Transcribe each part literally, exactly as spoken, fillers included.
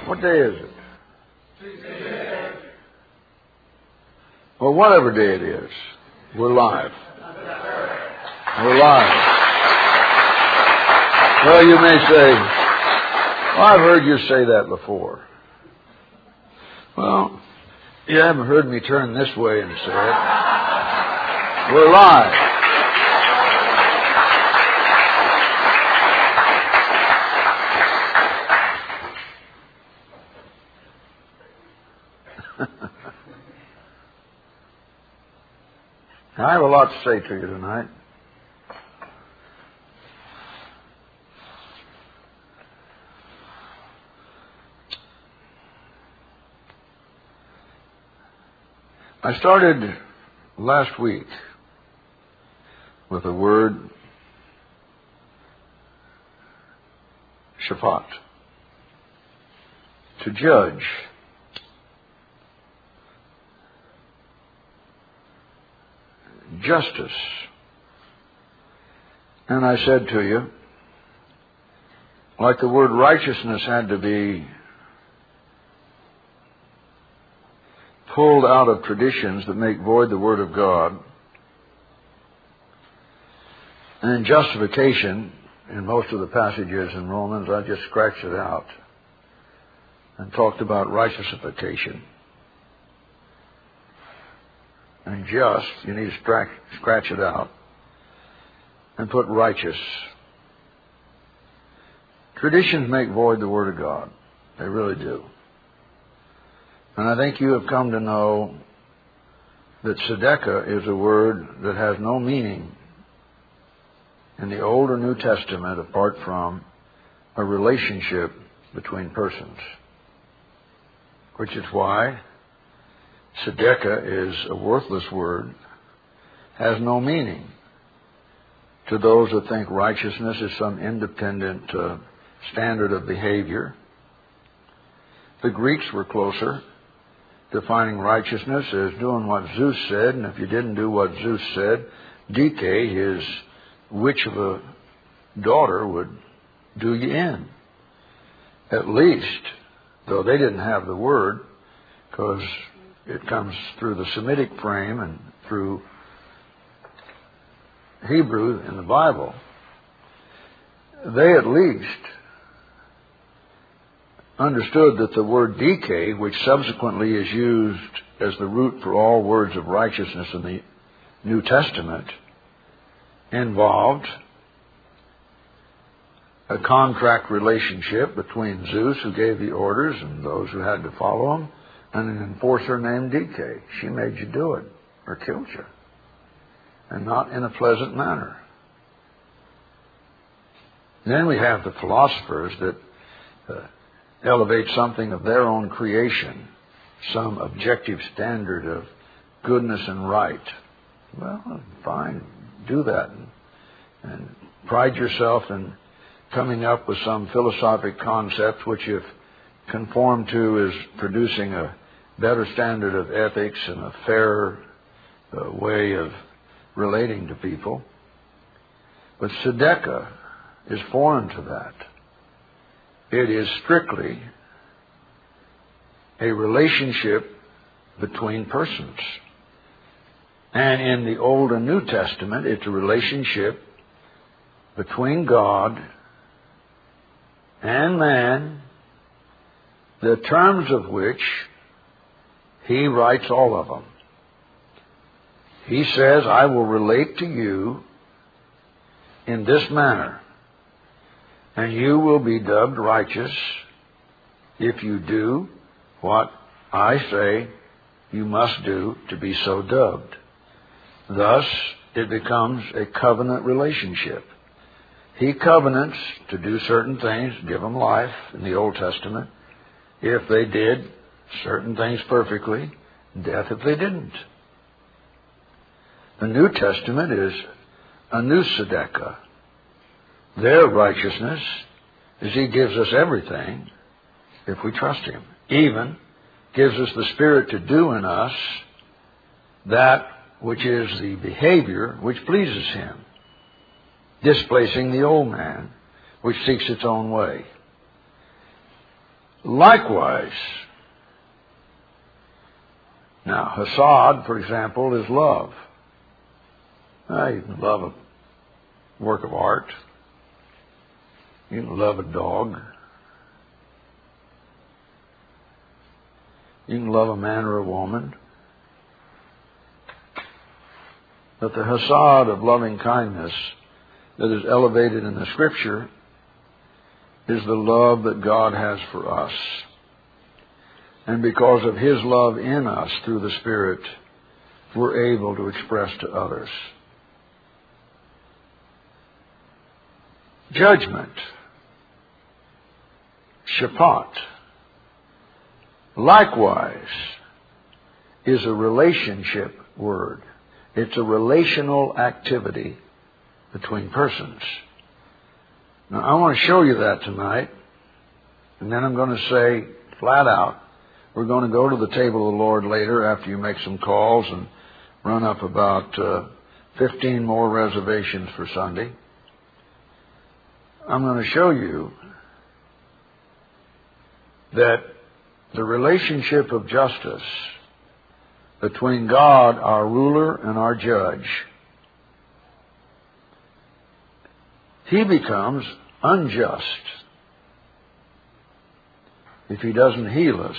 What day is it? Well, whatever day it is, we're live. We're live. Well, you may say, well, I've heard you say that before. Well, you haven't heard me turn this way and say it. We're live. I have a lot to say to you tonight. I started last week with the word shafat, to judge. Justice. And I said to you, like the word righteousness had to be pulled out of traditions that make void the Word of God, and justification, in most of the passages in Romans, I just scratched it out and talked about righteousification. And just, you need to scratch, scratch it out and put righteous. Traditions make void the Word of God. They really do. And I think you have come to know that tzedakah is a word that has no meaning in the Old or New Testament apart from a relationship between persons. Which is why tzedakah is a worthless word, has no meaning to those that think righteousness is some independent uh, standard of behavior. The Greeks were closer, defining righteousness as doing what Zeus said, and if you didn't do what Zeus said, Dike, his witch of a daughter, would do you in. At least, though they didn't have the word, because it comes through the Semitic frame and through Hebrew in the Bible. They at least understood that the word dike, which subsequently is used as the root for all words of righteousness in the New Testament, involved a contract relationship between Zeus, who gave the orders, and those who had to follow him, and an enforcer named Dike. She made you do it, or killed you. And not in a pleasant manner. Then we have the philosophers that uh, elevate something of their own creation, some objective standard of goodness and right. Well, fine, do that. And, and pride yourself in coming up with some philosophic concept which, if conformed to, is producing a better standard of ethics and a fairer uh, way of relating to people. But tzedakah is foreign to that. It is strictly a relationship between persons. And in the Old and New Testament, it's a relationship between God and man, the terms of which He writes all of them. He says, I will relate to you in this manner, and you will be dubbed righteous if you do what I say you must do to be so dubbed. Thus, it becomes a covenant relationship. He covenants to do certain things, give them life in the Old Testament. If they did certain things perfectly, death if they didn't. The New Testament is a new tzedakah. Their righteousness is He gives us everything if we trust Him. Even gives us the Spirit to do in us that which is the behavior which pleases Him, displacing the old man which seeks its own way. likewise. Now, Hesed, for example, is love. Now, you can love a work of art. You can love a dog. You can love a man or a woman. But the Hesed of loving kindness that is elevated in the Scripture is the love that God has for us. And because of His love in us through the Spirit, we're able to express to others. Judgment. Shaphat. Likewise is a relationship word. It's a relational activity between persons. Now, I want to show you that tonight, and then I'm going to say flat out, we're going to go to the table of the Lord later after you make some calls and run up about uh, fifteen more reservations for Sunday. I'm going to show you that the relationship of justice between God, our ruler, and our judge, He becomes unjust if He doesn't heal us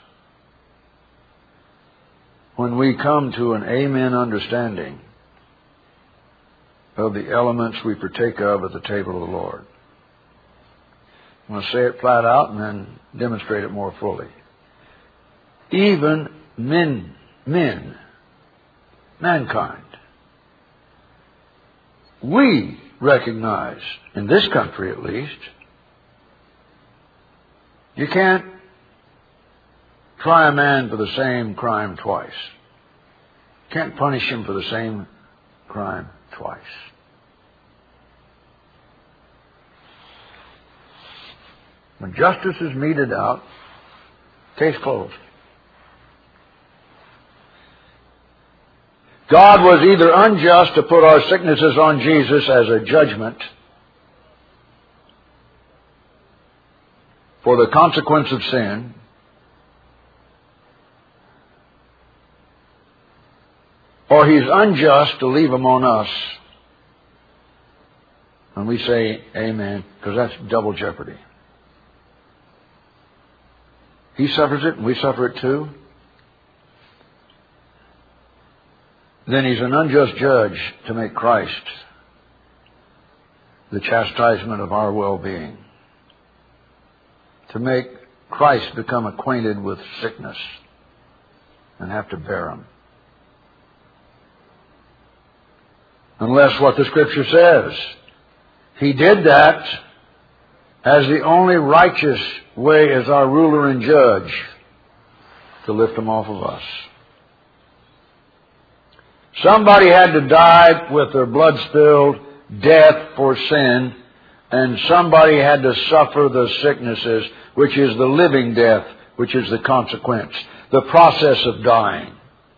when we come to an amen understanding of the elements we partake of at the table of the Lord. I'm going to say it flat out and then demonstrate it more fully. Even men, men, mankind, we recognize, in this country at least, you can't try a man for the same crime twice. You can't punish him for the same crime twice. When justice is meted out, case closed. God was either unjust to put our sicknesses on Jesus as a judgment for the consequence of sin, or He's unjust to leave them on us. And we say amen, because that's double jeopardy. He suffers it and we suffer it too. Then He's an unjust judge to make Christ the chastisement of our well-being. To make Christ become acquainted with sickness and have to bear them. Unless what the Scripture says. He did that as the only righteous way as our ruler and judge to lift them off of us. Somebody had to die with their blood spilled, death for sin, and somebody had to suffer the sicknesses, which is the living death, which is the consequence, the process of dying.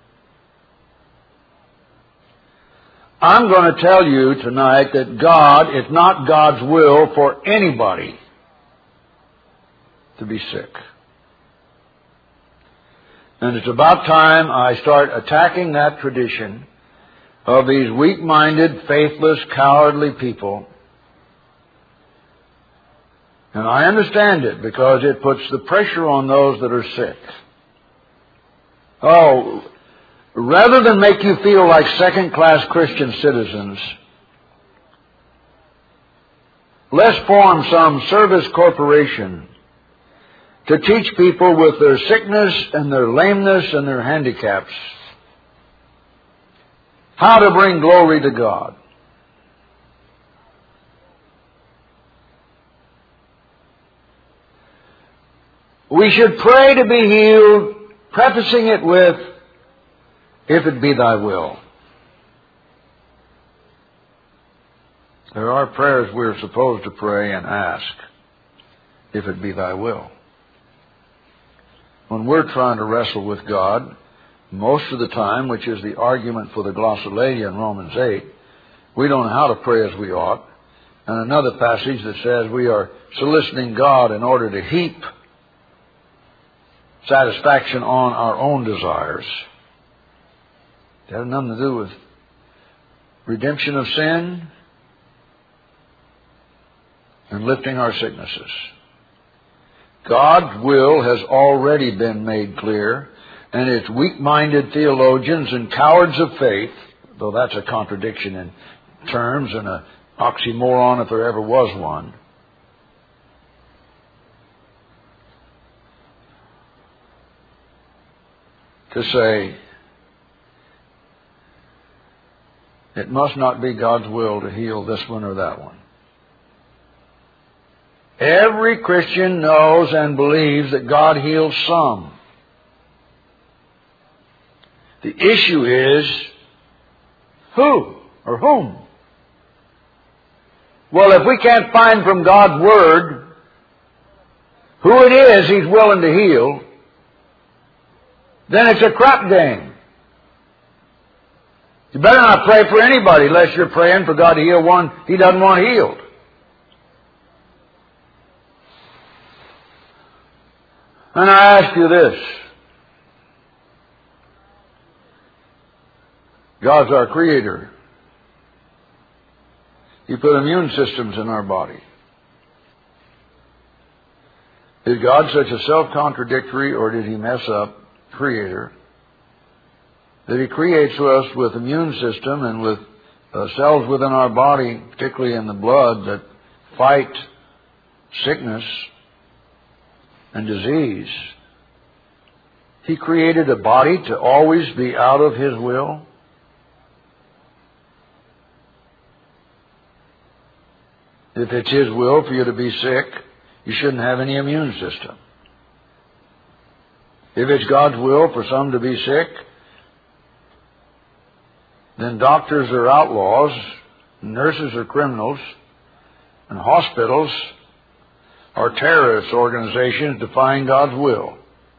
I'm going to tell you tonight that God, it's not God's will for anybody to be sick. And it's about time I start attacking that tradition of these weak-minded, faithless, cowardly people. And I understand it because it puts the pressure on those that are sick. Oh, rather than make you feel like second-class Christian citizens, let's form some service corporation to teach people with their sickness and their lameness and their handicaps how to bring glory to God. We should pray to be healed, prefacing it with, if it be thy will. There are prayers we're supposed to pray and ask, if it be thy will. When we're trying to wrestle with God, most of the time, which is the argument for the glossolalia in Romans eight, we don't know how to pray as we ought. And another passage that says we are soliciting God in order to heap satisfaction on our own desires. It has nothing to do with redemption of sin and lifting our sicknesses. God's will has already been made clear, and it's weak-minded theologians and cowards of faith, though that's a contradiction in terms and an oxymoron if there ever was one, to say it must not be God's will to heal this one or that one. Every Christian knows and believes that God heals some. The issue is who or whom? Well, if we can't find from God's Word who it is He's willing to heal, then it's a crap game. You better not pray for anybody unless you're praying for God to heal one He doesn't want healed. And I ask you this. God's our Creator. He put immune systems in our body. Is God such a self-contradictory, or did He mess up, Creator, that He creates us with immune system and with uh, cells within our body, particularly in the blood, that fight sickness and disease? He created a body to always be out of His will? If it's His will for you to be sick, you shouldn't have any immune system. If it's God's will for some to be sick, then doctors are outlaws, nurses are criminals, and hospitals are terrorist organizations defying God's will.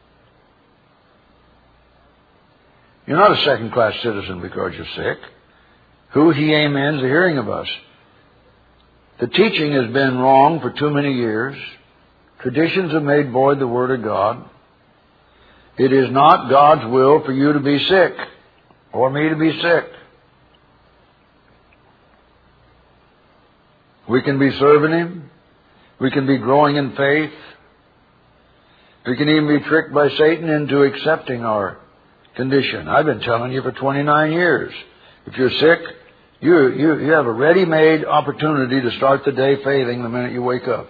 You're not a second-class citizen because you're sick. Who He amens the hearing of us. The teaching has been wrong for too many years. Traditions have made void the Word of God. It is not God's will for you to be sick or me to be sick. We can be serving Him. We can be growing in faith. We can even be tricked by Satan into accepting our condition. I've been telling you for twenty-nine years. If you're sick, you, you, you have a ready-made opportunity to start the day faithing the minute you wake up.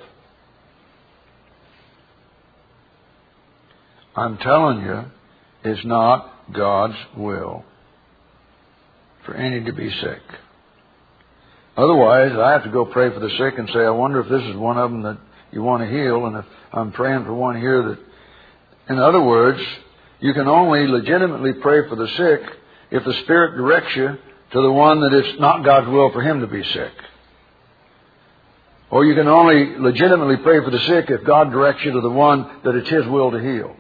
I'm telling you, it's not God's will for any to be sick. Otherwise, I have to go pray for the sick and say, I wonder if this is one of them that you want to heal, and if I'm praying for one here that... In other words, you can only legitimately pray for the sick if the Spirit directs you to the one that it's not God's will for him to be sick. Or you can only legitimately pray for the sick if God directs you to the one that it's His will to heal.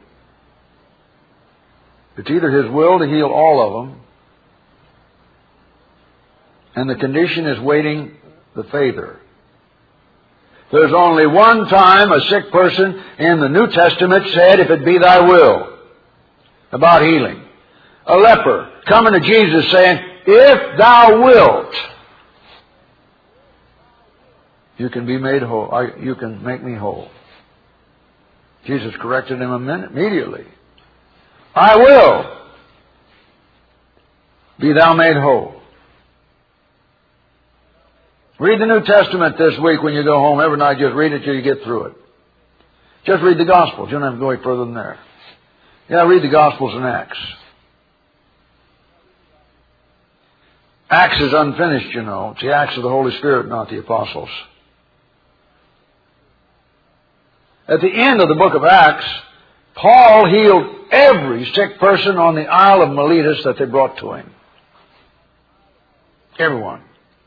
It's either His will to heal all of them, and the condition is waiting the faither. There's only one time a sick person in the New Testament said, if it be thy will, about healing. A leper coming to Jesus saying, if thou wilt, you can be made whole. I, you can make me whole. Jesus corrected him immediately. I will. Be thou made whole. Read the New Testament this week when you go home. Every night just read it till you get through it. Just read the Gospels. You don't have to go any further than there. Yeah, read the Gospels and Acts. Acts is unfinished, you know. It's the Acts of the Holy Spirit, not the Apostles. At the end of the book of Acts, Paul healed every sick person on the Isle of Miletus that they brought to him. Everyone.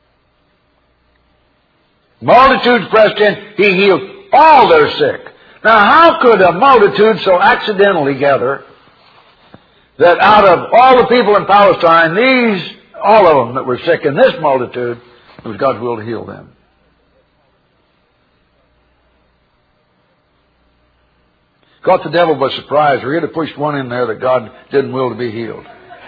Multitudes pressed in. He healed all their sick. Now, how could a multitude so accidentally gather that out of all the people in Palestine, these, all of them that were sick in this multitude, it was God's will to heal them? Caught the devil by surprise, or he'd have pushed one in there that God didn't will to be healed.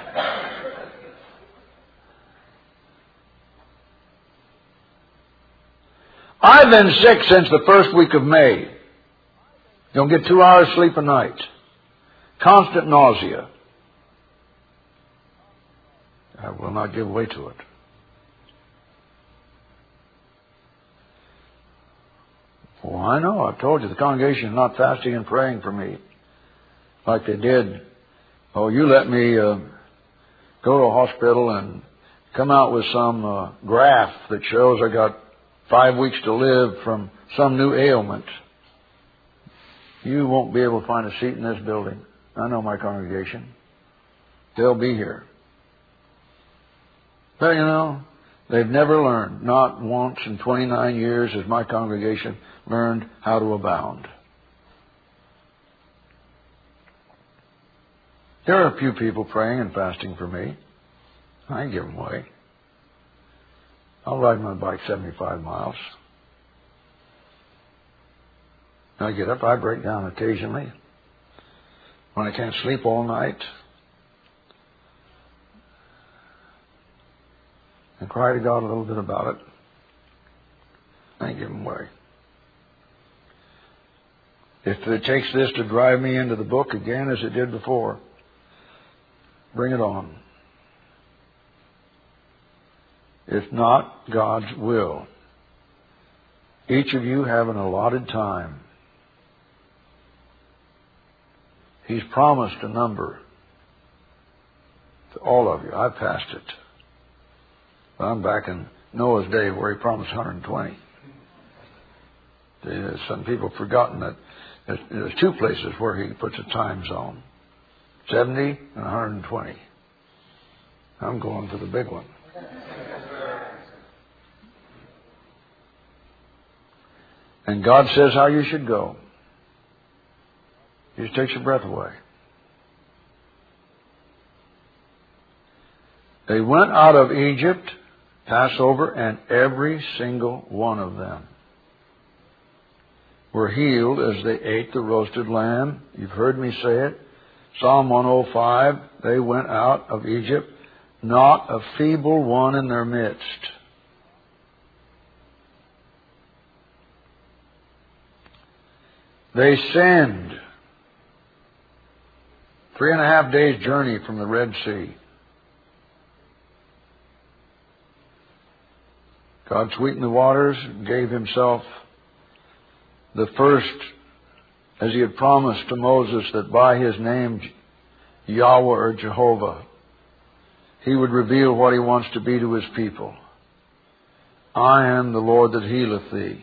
I've been sick since the first week of May. Don't get two hours sleep a night. Constant nausea. I will not give way to it. Oh, I know. I've told you the congregation is not fasting and praying for me like they did. Oh, you let me uh, go to a hospital and come out with some uh, graph that shows I got five weeks to live from some new ailment. You won't be able to find a seat in this building. I know my congregation. They'll be here. But, you know, they've never learned, not once in twenty-nine years has my congregation learned how to abound. There are a few people praying and fasting for me. I ain't give them away. I'll ride my bike seventy-five miles. I get up, I break down occasionally. When I can't sleep all night, and cry to God a little bit about it. I ain't giving away. If it takes this to drive me into the book again as it did before, bring it on. If not, God's will. Each of you have an allotted time. He's promised a number to all of you. I've passed it. But I'm back in Noah's day where he promised one hundred twenty. Some people have forgotten that there's two places where he puts a time zone. seventy and one hundred twenty. I'm going for the big one. And God says how you should go. He just takes your breath away. They went out of Egypt, Passover, and every single one of them were healed as they ate the roasted lamb. You've heard me say it. Psalm one oh five, they went out of Egypt, not a feeble one in their midst. They sinned. Three and a half days' journey from the Red Sea. God sweetened the waters and gave himself the first, as he had promised to Moses, that by his name, Yahweh or Jehovah, he would reveal what he wants to be to his people. I am the Lord that healeth thee.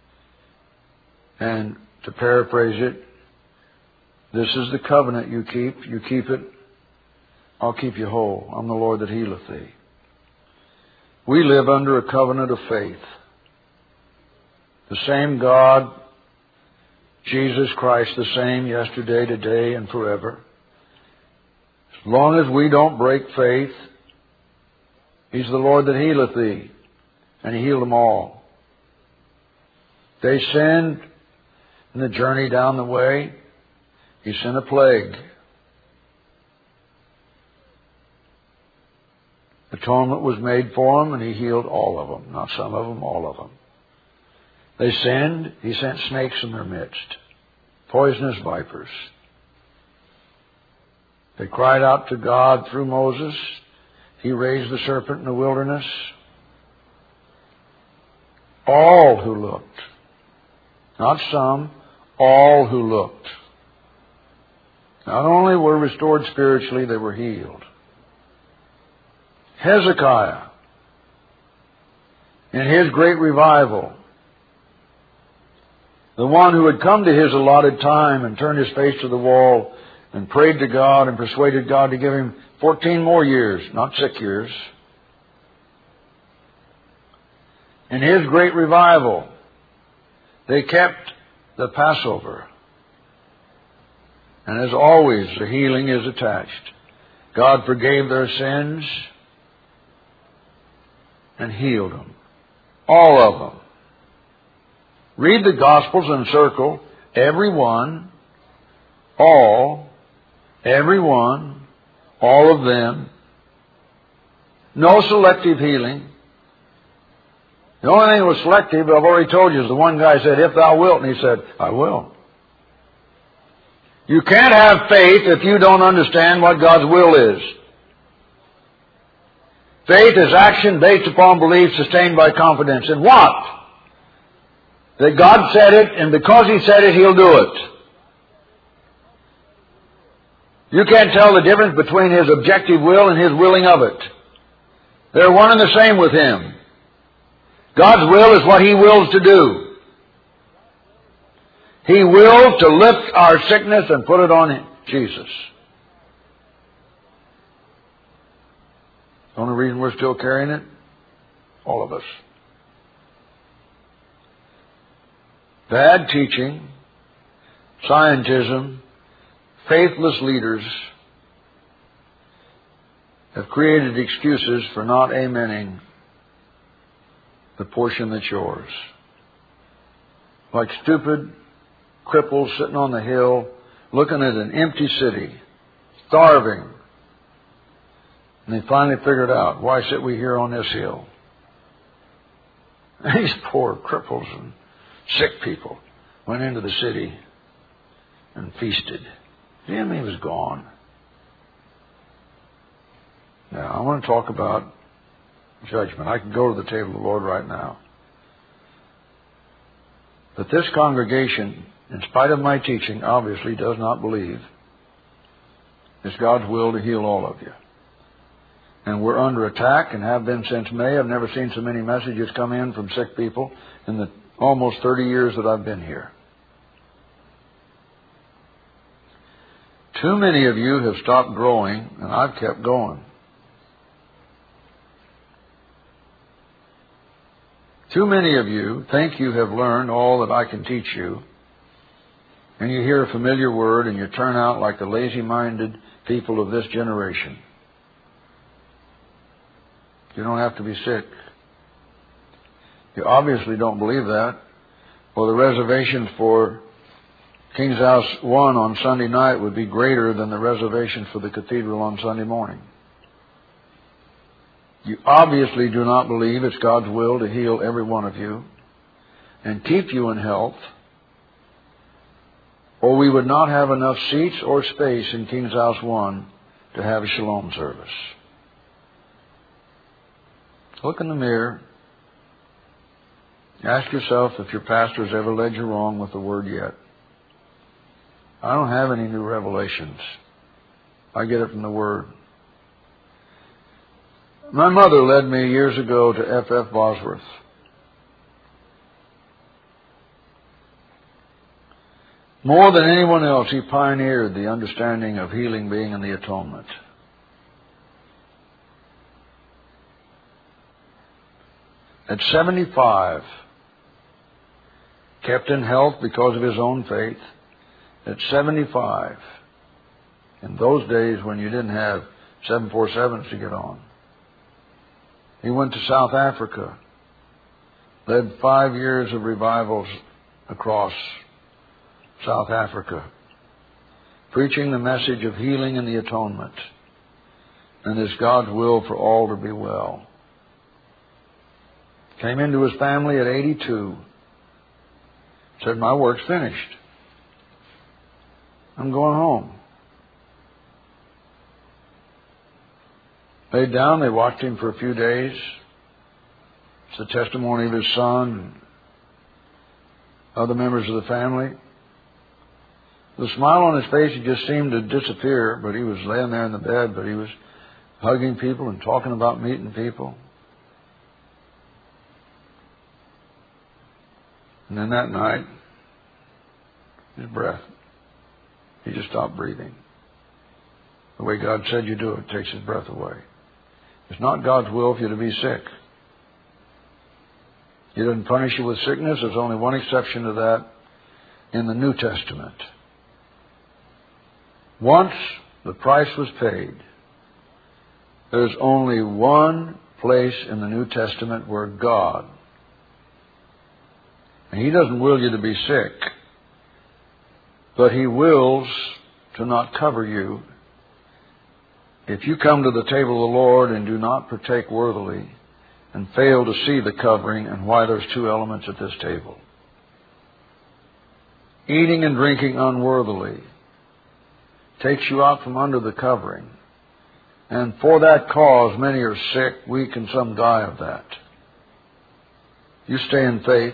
And to paraphrase it, this is the covenant you keep. You keep it, I'll keep you whole. I'm the Lord that healeth thee. We live under a covenant of faith. The same God, Jesus Christ, the same yesterday, today, and forever. As long as we don't break faith, he's the Lord that healeth thee. And he healed them all. They sinned in the journey down the way. He sent a plague. Atonement was made for them, and he healed all of them. Not some of them, all of them. They sinned. He sent snakes in their midst. Poisonous vipers. They cried out to God through Moses. He raised the serpent in the wilderness. All who looked, not some, all who looked, not only were restored spiritually, they were healed. Hezekiah, in his great revival, the one who had come to his allotted time and turned his face to the wall and prayed to God and persuaded God to give him fourteen more years, not six years. In his great revival, they kept the Passover. And as always, the healing is attached. God forgave their sins and healed them. All of them. Read the Gospels and circle every one all, everyone, all of them. No selective healing. The only thing that was selective, I've already told you, is the one guy said, if thou wilt, and he said, I will. You can't have faith if you don't understand what God's will is. Faith is action based upon belief sustained by confidence. In what? That God said it, and because He said it, He'll do it. You can't tell the difference between His objective will and His willing of it. They're one and the same with Him. God's will is what He wills to do. He wills to lift our sickness and put it on Jesus. The only reason we're still carrying it? All of us. Bad teaching, scientism, faithless leaders have created excuses for not amening the portion that's yours. Like stupid cripples sitting on the hill looking at an empty city, starving. And they finally figured out, why sit we here on this hill? These poor cripples and sick people went into the city and feasted. The enemy was gone. Now, I want to talk about judgment. I can go to the table of the Lord right now. But this congregation, in spite of my teaching, obviously does not believe it's God's will to heal all of you. And we're under attack and have been since May. I've never seen so many messages come in from sick people in the almost thirty years that I've been here. Too many of you have stopped growing, and I've kept going. Too many of you think you have learned all that I can teach you, and you hear a familiar word and you turn out like the lazy-minded people of this generation. You don't have to be sick. You obviously don't believe that, or the reservations for King's House one on Sunday night would be greater than the reservation for the cathedral on Sunday morning. You obviously do not believe it's God's will to heal every one of you and keep you in health, or we would not have enough seats or space in King's House one to have a shalom service. Look in the mirror. Ask yourself if your pastor has ever led you wrong with the Word yet. I don't have any new revelations. I get it from the Word. My mother led me years ago to F F Bosworth. More than anyone else, he pioneered the understanding of healing being in the atonement. At seventy-five, kept in health because of his own faith. At seventy-five, in those days when you didn't have seven forty-sevens to get on, he went to South Africa, led five years of revivals across South Africa, preaching the message of healing and the atonement, and it's God's will for all to be well. Came into his family at eighty-two. Said, my work's finished. I'm going home. Laid down, they watched him for a few days. It's the testimony of his son and other members of the family. The smile on his face, he just seemed to disappear, but he was laying there in the bed, but he was hugging people and talking about meeting people. And then that night, his breath, he just stopped breathing. The way God said you do it takes his breath away. It's not God's will for you to be sick. He doesn't punish you with sickness. There's only one exception to that in the New Testament. Once the price was paid, there's only one place in the New Testament where God, and He doesn't will you to be sick, but He wills to not cover you. If you come to the table of the Lord and do not partake worthily and fail to see the covering and why there's two elements at this table. Eating and drinking unworthily takes you out from under the covering. And for that cause, many are sick, weak, and some die of that. You stay in faith.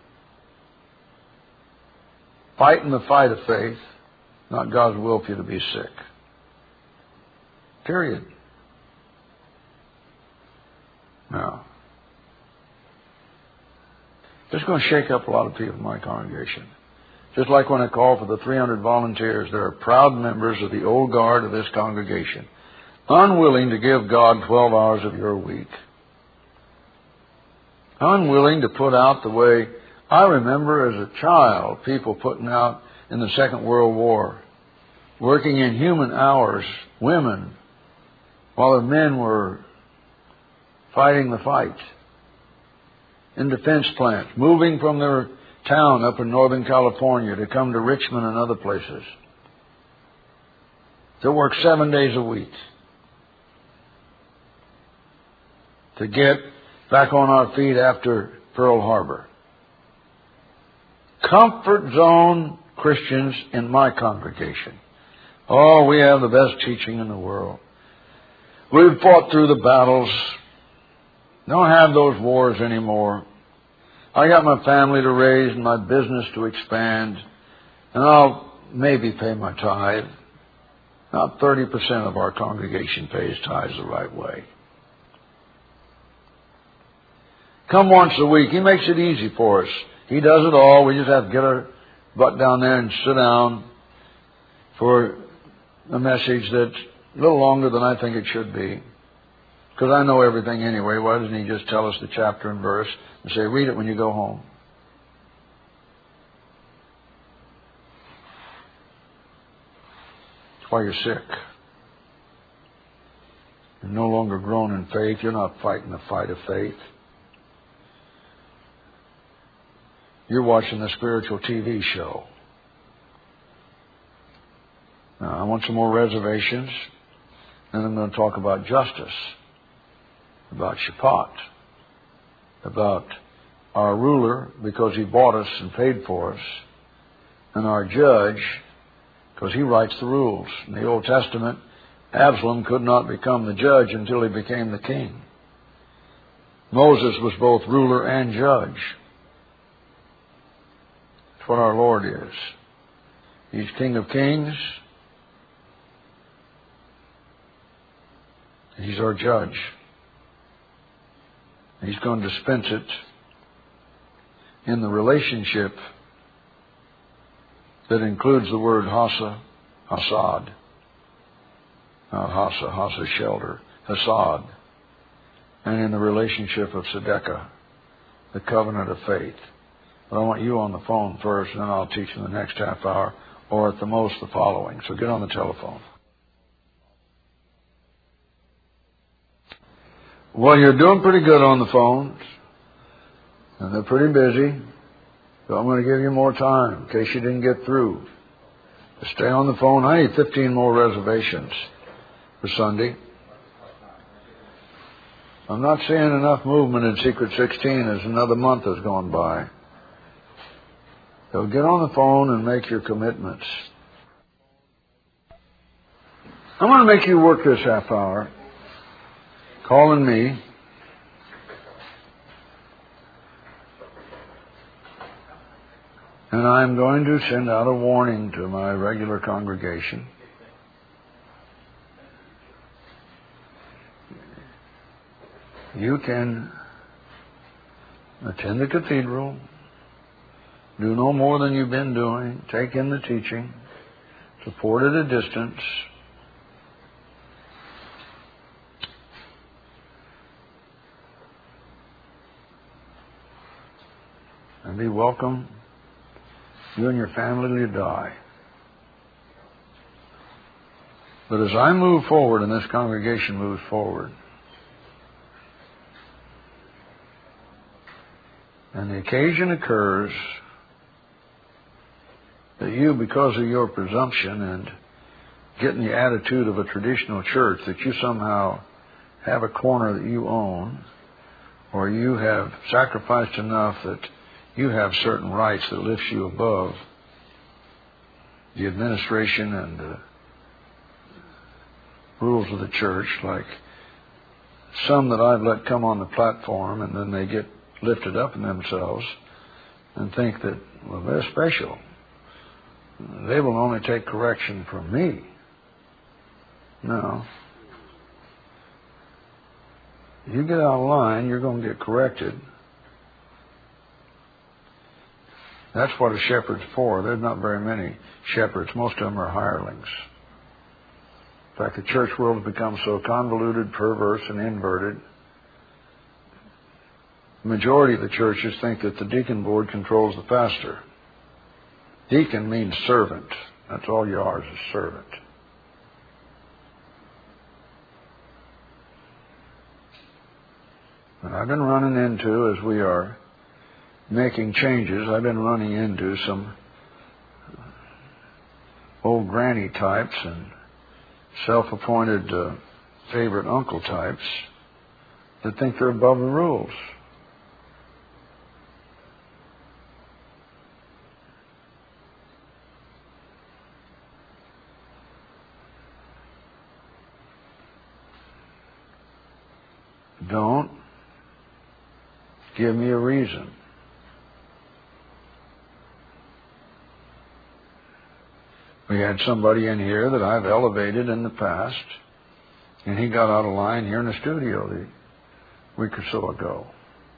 Fight in the fight of faith. Not God's will for you to be sick. Period. Now, this is going to shake up a lot of people in my congregation. Just like when I call for the three hundred volunteers, they're proud members of the old guard of this congregation, unwilling to give God twelve hours of your week. Unwilling to put out the way I remember as a child, people putting out in the Second World War, working in human hours, women, while the men were fighting the fight in defense plants, moving from their town up in Northern California to come to Richmond and other places to work seven days a week to get back on our feet after Pearl Harbor. Comfort zone Christians in my congregation. Oh, we have the best teaching in the world. We've fought through the battles. Don't have those wars anymore. I got my family to raise and my business to expand. And I'll maybe pay my tithe. Not thirty percent of our congregation pays tithes the right way. Come once a week. He makes it easy for us. He does it all. We just have to get our butt down there and sit down for a message that's a little longer than I think it should be. Because I know everything anyway. Why doesn't he just tell us the chapter and verse and say, read it when you go home? That's why you're sick. You're no longer grown in faith. You're not fighting the fight of faith. You're watching the spiritual T V show. Now, I want some more reservations. Then I'm going to talk about justice, about Shaphat, about our ruler because he bought us and paid for us, and our judge because he writes the rules. In the Old Testament, Absalom could not become the judge until he became the king. Moses was both ruler and judge. That's what our Lord is. He's King of Kings. He's our judge. He's going to dispense it in the relationship that includes the word Hasa, Hasad. Not Hasa, Hasa shelter, Hasad. And in the relationship of Tzedekah, the covenant of faith. But I want you on the phone first, and then I'll teach in the next half hour, or at the most the following. So get on the telephone. Well, you're doing pretty good on the phones, and they're pretty busy, so I'm going to give you more time in case you didn't get through. Stay on the phone. I need fifteen more reservations for Sunday. I'm not seeing enough movement in Secret sixteen as another month has gone by. So get on the phone and make your commitments. I'm going to make you work this half hour. Calling me. And I'm going to send out a warning to my regular congregation. You can attend the cathedral, do no more than you've been doing, take in the teaching, support at a distance. And be welcome, you and your family till you die. But as I move forward and this congregation moves forward, and the occasion occurs that you, because of your presumption and getting the attitude of a traditional church that you somehow have a corner that you own, or you have sacrificed enough that you have certain rights that lifts you above the administration and the rules of the church, like some that I've let come on the platform, and then they get lifted up in themselves and think that, well, they're special. They will only take correction from me. No. You get out of line, you're going to get corrected. That's what a shepherd's for. There's not very many shepherds. Most of them are hirelings. In fact, the church world has become so convoluted, perverse, and inverted. The majority of the churches think that the deacon board controls the pastor. Deacon means servant. That's all you are, is a servant. And I've been running into, as we are making changes, I've been running into some old granny types and self-appointed uh, favorite uncle types that think they're above the rules. Don't give me a reason. We had somebody in here that I've elevated in the past, and he got out of line here in the studio a week or so ago.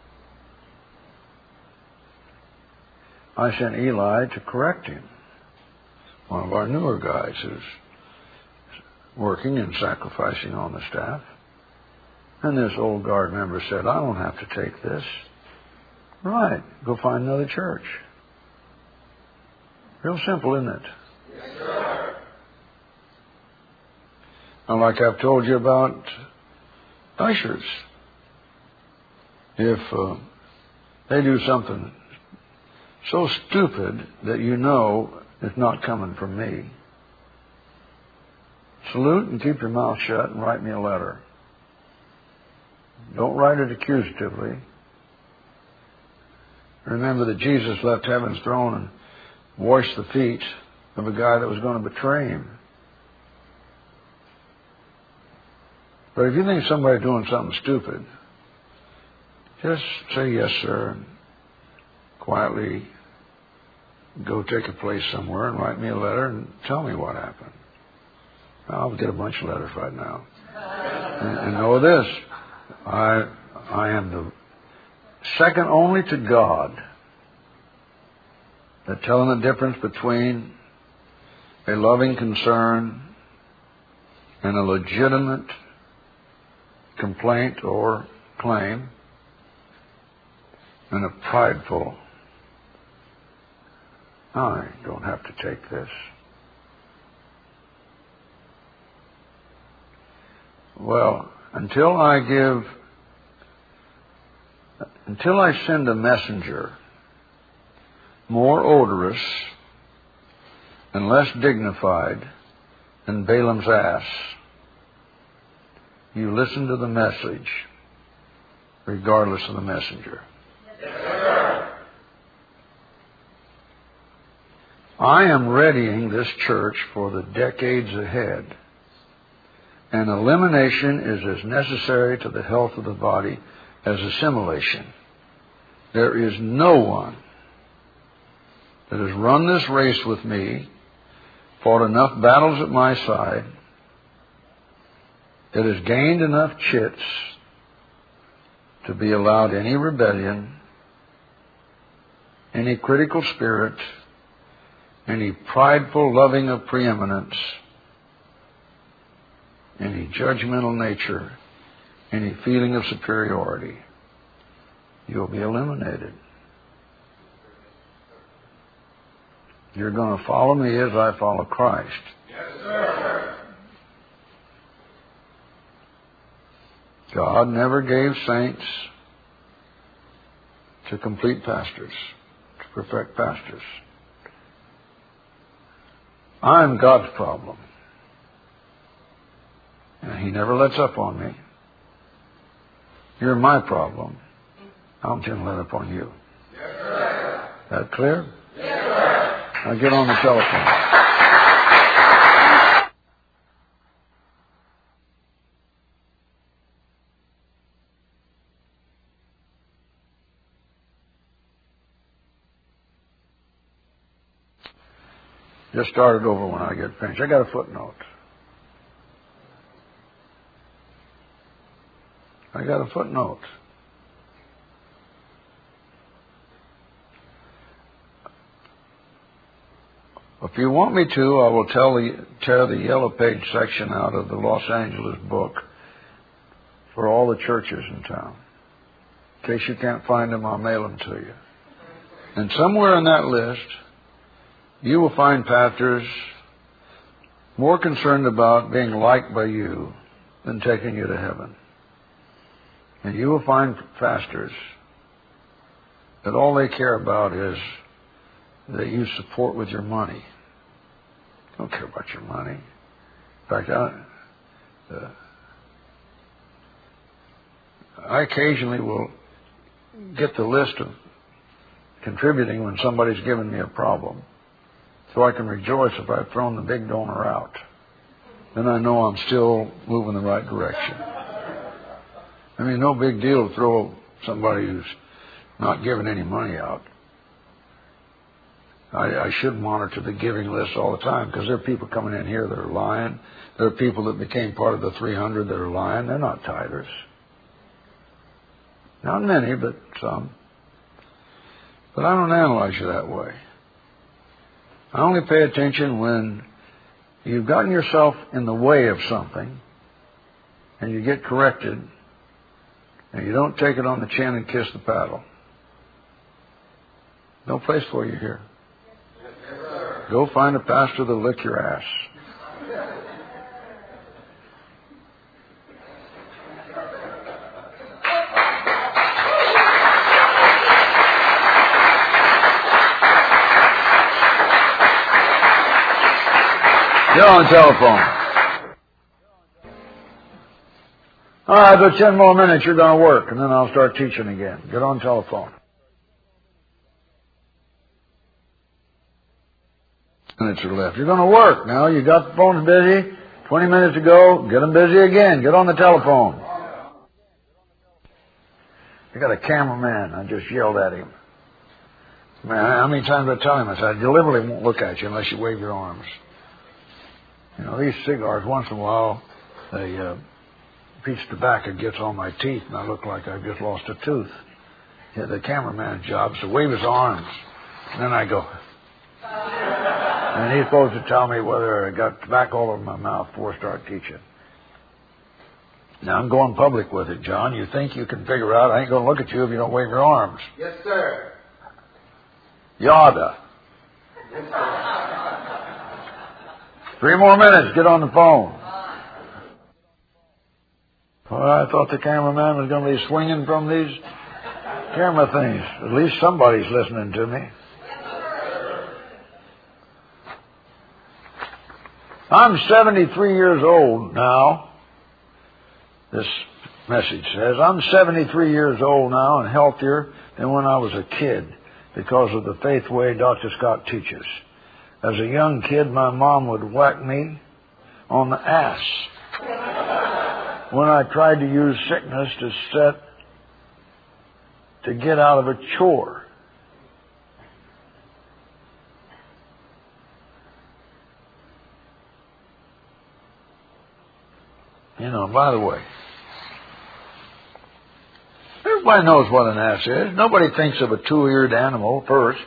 I sent Eli to correct him, one of our newer guys who's working and sacrificing on the staff. And this old guard member said, I don't have to take this. Right, go find another church. Real simple, isn't it? Yes, sir. And like I've told you about ushers, if uh, they do something so stupid that you know it's not coming from me, salute and keep your mouth shut and write me a letter. Don't write it accusatively. Remember that Jesus left heaven's throne and washed the feet of a guy that was going to betray him. But if you think somebody's doing something stupid, just say yes, sir, and quietly go take a place somewhere and write me a letter and tell me what happened. I'll get a bunch of letters right now. And, and know this, I I am the second only to God at telling the difference between a loving concern and a legitimate complaint or claim and a prideful, I don't have to take this. Well, until I give, until I send a messenger more odorous and less dignified than Balaam's ass, you listen to the message regardless of the messenger. Yes, sir. I am readying this church for the decades ahead. And elimination is as necessary to the health of the body as assimilation. There is no one that has run this race with me, fought enough battles at my side, that has gained enough chits to be allowed any rebellion, any critical spirit, any prideful loving of preeminence, any judgmental nature, any feeling of superiority. You'll be eliminated. You're going to follow me as I follow Christ. Yes, sir. God never gave saints to complete pastors, to perfect pastors. I'm God's problem. And He never lets up on me. You're my problem. I'm going to let up on you. Yes, sir. That clear? Yes, sir. Now get on the telephone. Just start it over when I get finished. I got a footnote. I got a footnote. If you want me to, I will tell the, tear the yellow page section out of the Los Angeles book for all the churches in town. In case you can't find them, I'll mail them to you. And somewhere in that list, you will find pastors more concerned about being liked by you than taking you to heaven. And you will find pastors that all they care about is that you support with your money. They don't care about your money. In fact, I, uh, I occasionally will get the list of contributing when somebody's given me a problem, so I can rejoice if I've thrown the big donor out. Then I know I'm still moving the right direction. I mean, no big deal to throw somebody who's not giving any money out. I, I should monitor the giving list all the time, because there are people coming in here that are lying. There are people that became part of the three hundred that are lying. They're not tithers. Not many, but some. But I don't analyze you that way. I only pay attention when you've gotten yourself in the way of something and you get corrected and you don't take it on the chin and kiss the paddle. No place for you here. Go find a pastor that'll lick your ass. Get on the telephone. All right, but ten more minutes, you're going to work, and then I'll start teaching again. Get on the telephone. Minutes are left. You're going to work now. You got the phones busy. Twenty minutes ago, get them busy again. Get on the telephone. I got a cameraman. I just yelled at him. Man, how many times did I tell him? I said, I deliberately won't look at you unless you wave your arms. You know, these cigars, once in a while, they, uh, a piece of tobacco gets on my teeth, and I look like I've just lost a tooth. Yeah, the cameraman's job is to wave his arms. And then I go. And he's supposed to tell me whether I got tobacco all over my mouth before I start teaching. Now, I'm going public with it, John. You think you can figure out I ain't going to look at you if you don't wave your arms. Yes, sir. You oughta. Yes, sir. Three more minutes. Get on the phone. Well, I thought the cameraman was going to be swinging from these camera things. At least somebody's listening to me. I'm seventy-three years old now. This message says, I'm seventy-three years old now and healthier than when I was a kid because of the faith way Doctor Scott teaches. As a young kid, my mom would whack me on the ass when I tried to use sickness to set to get out of a chore. You know, by the way, everybody knows what an ass is. Nobody thinks of a two-eared animal first.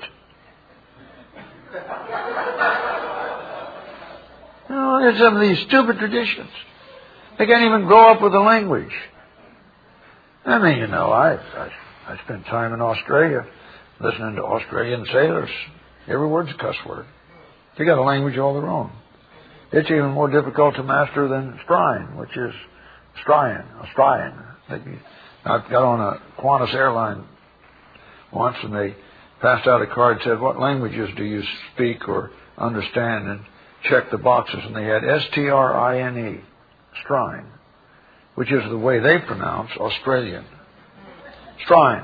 You know, there's some of these stupid traditions. They can't even grow up with the language. I mean, you know, I, I, I spent time in Australia listening to Australian sailors. Every word's a cuss word. They got a language all their own. It's even more difficult to master than Australian, which is Australian. Australian. I got on a Qantas airline once, and they passed out a card that said, what languages do you speak or understand? And checked the boxes, and they had S T R I N E, Strine, which is the way they pronounce Australian. Strine.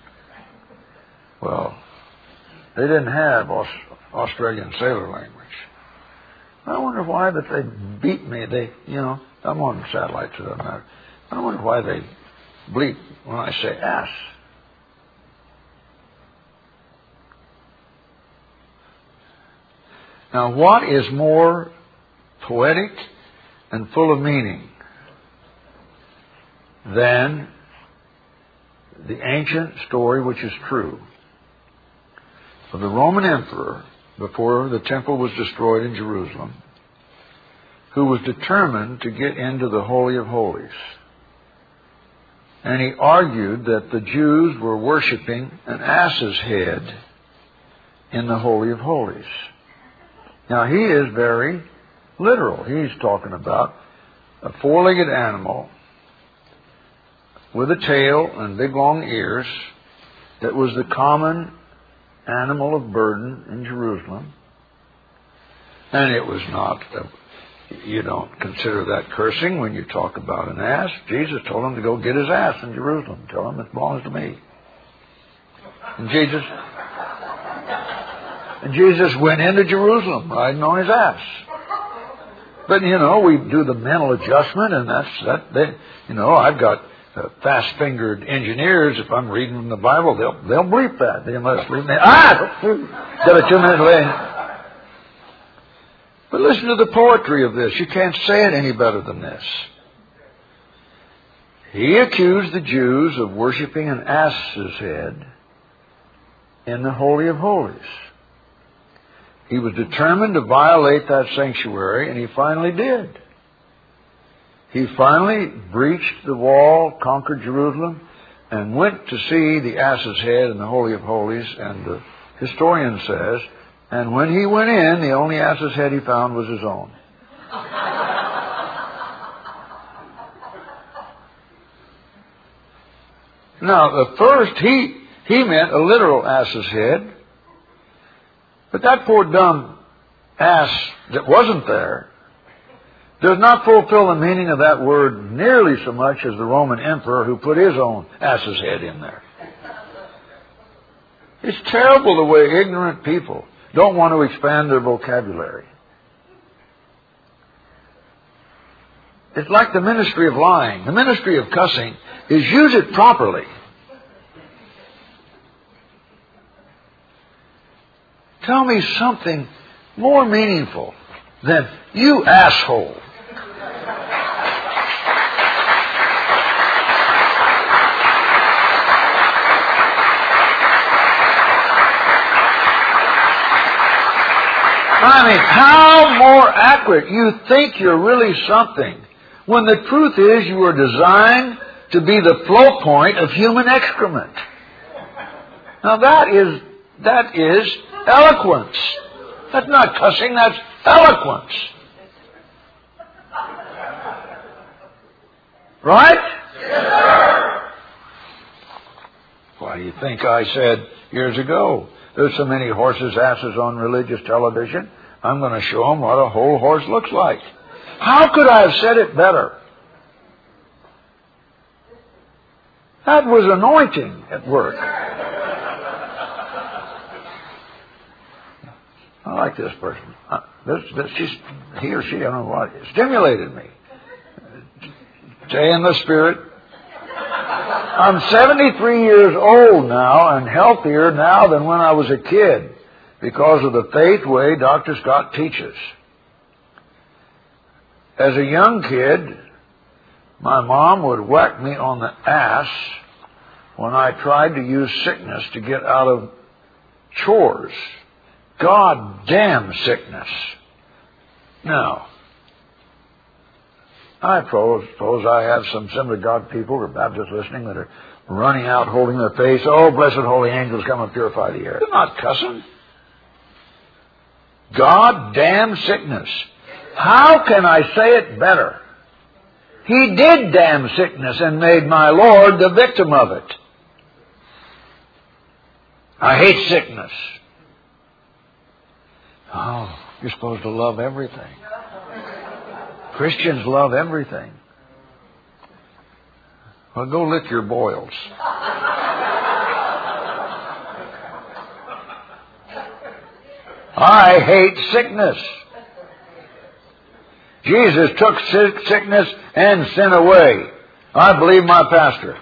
Well, they didn't have Aus- Australian sailor language. I wonder why that they beat me. They, you know, I'm on satellite, so it doesn't matter. I wonder why they bleep when I say ass. Now, what is more poetic and full of meaning than the ancient story, which is true, of the Roman emperor before the temple was destroyed in Jerusalem, who was determined to get into the Holy of Holies. And he argued that the Jews were worshiping an ass's head in the Holy of Holies. Now, he is very literal. He's talking about a four-legged animal with a tail and big long ears that was the common animal of burden in Jerusalem. And it was not, a, you don't consider that cursing when you talk about an ass. Jesus told him to go get his ass in Jerusalem. Tell him it belongs to me. And Jesus, and Jesus went into Jerusalem riding on his ass. But, you know, we do the mental adjustment, and that's, that, they, you know, I've got Uh, fast-fingered engineers. If I'm reading from the Bible, they'll they'll bleep that. They must leave me. Ah, got a two-minute delay. But listen to the poetry of this. You can't say it any better than this. He accused the Jews of worshiping an ass's head in the Holy of Holies. He was determined to violate that sanctuary, and he finally did. He finally breached the wall, conquered Jerusalem, and went to see the ass's head in the Holy of Holies. And the historian says, and when he went in, the only ass's head he found was his own. Now, the first, he, he meant a literal ass's head. But that poor dumb ass that wasn't there does not fulfill the meaning of that word nearly so much as the Roman emperor who put his own ass's head in there. It's terrible the way ignorant people don't want to expand their vocabulary. It's like the ministry of lying. The ministry of cussing is use it properly. Tell me something more meaningful than you asshole. I mean, how more accurate? You think you're really something, when the truth is you were designed to be the flow point of human excrement. Now that is, that is eloquence. That's not cussing, that's eloquence. Right? Yes, sir. Why do you think I said years ago, there's so many horses' asses on religious television, I'm going to show them what a whole horse looks like. How could I have said it better? That was anointing at work. I like this person. Uh, this, this, she's, he or she, I don't know what, stimulated me. Stay in the Spirit. I'm seventy-three years old now and healthier now than when I was a kid because of the faith way Doctor Scott teaches. As a young kid, my mom would whack me on the ass when I tried to use sickness to get out of chores. God damn sickness. Now, I suppose I have some Assembly of God people or Baptists listening that are running out holding their face. Oh, blessed holy angels, come and purify the air. They're not cussing. God damn sickness. How can I say it better? He did damn sickness and made my Lord the victim of it. I hate sickness. Oh, you're supposed to love everything. Christians love everything. Well, go lick your boils. I hate sickness. Jesus took sickness and sin away. I believe my pastor.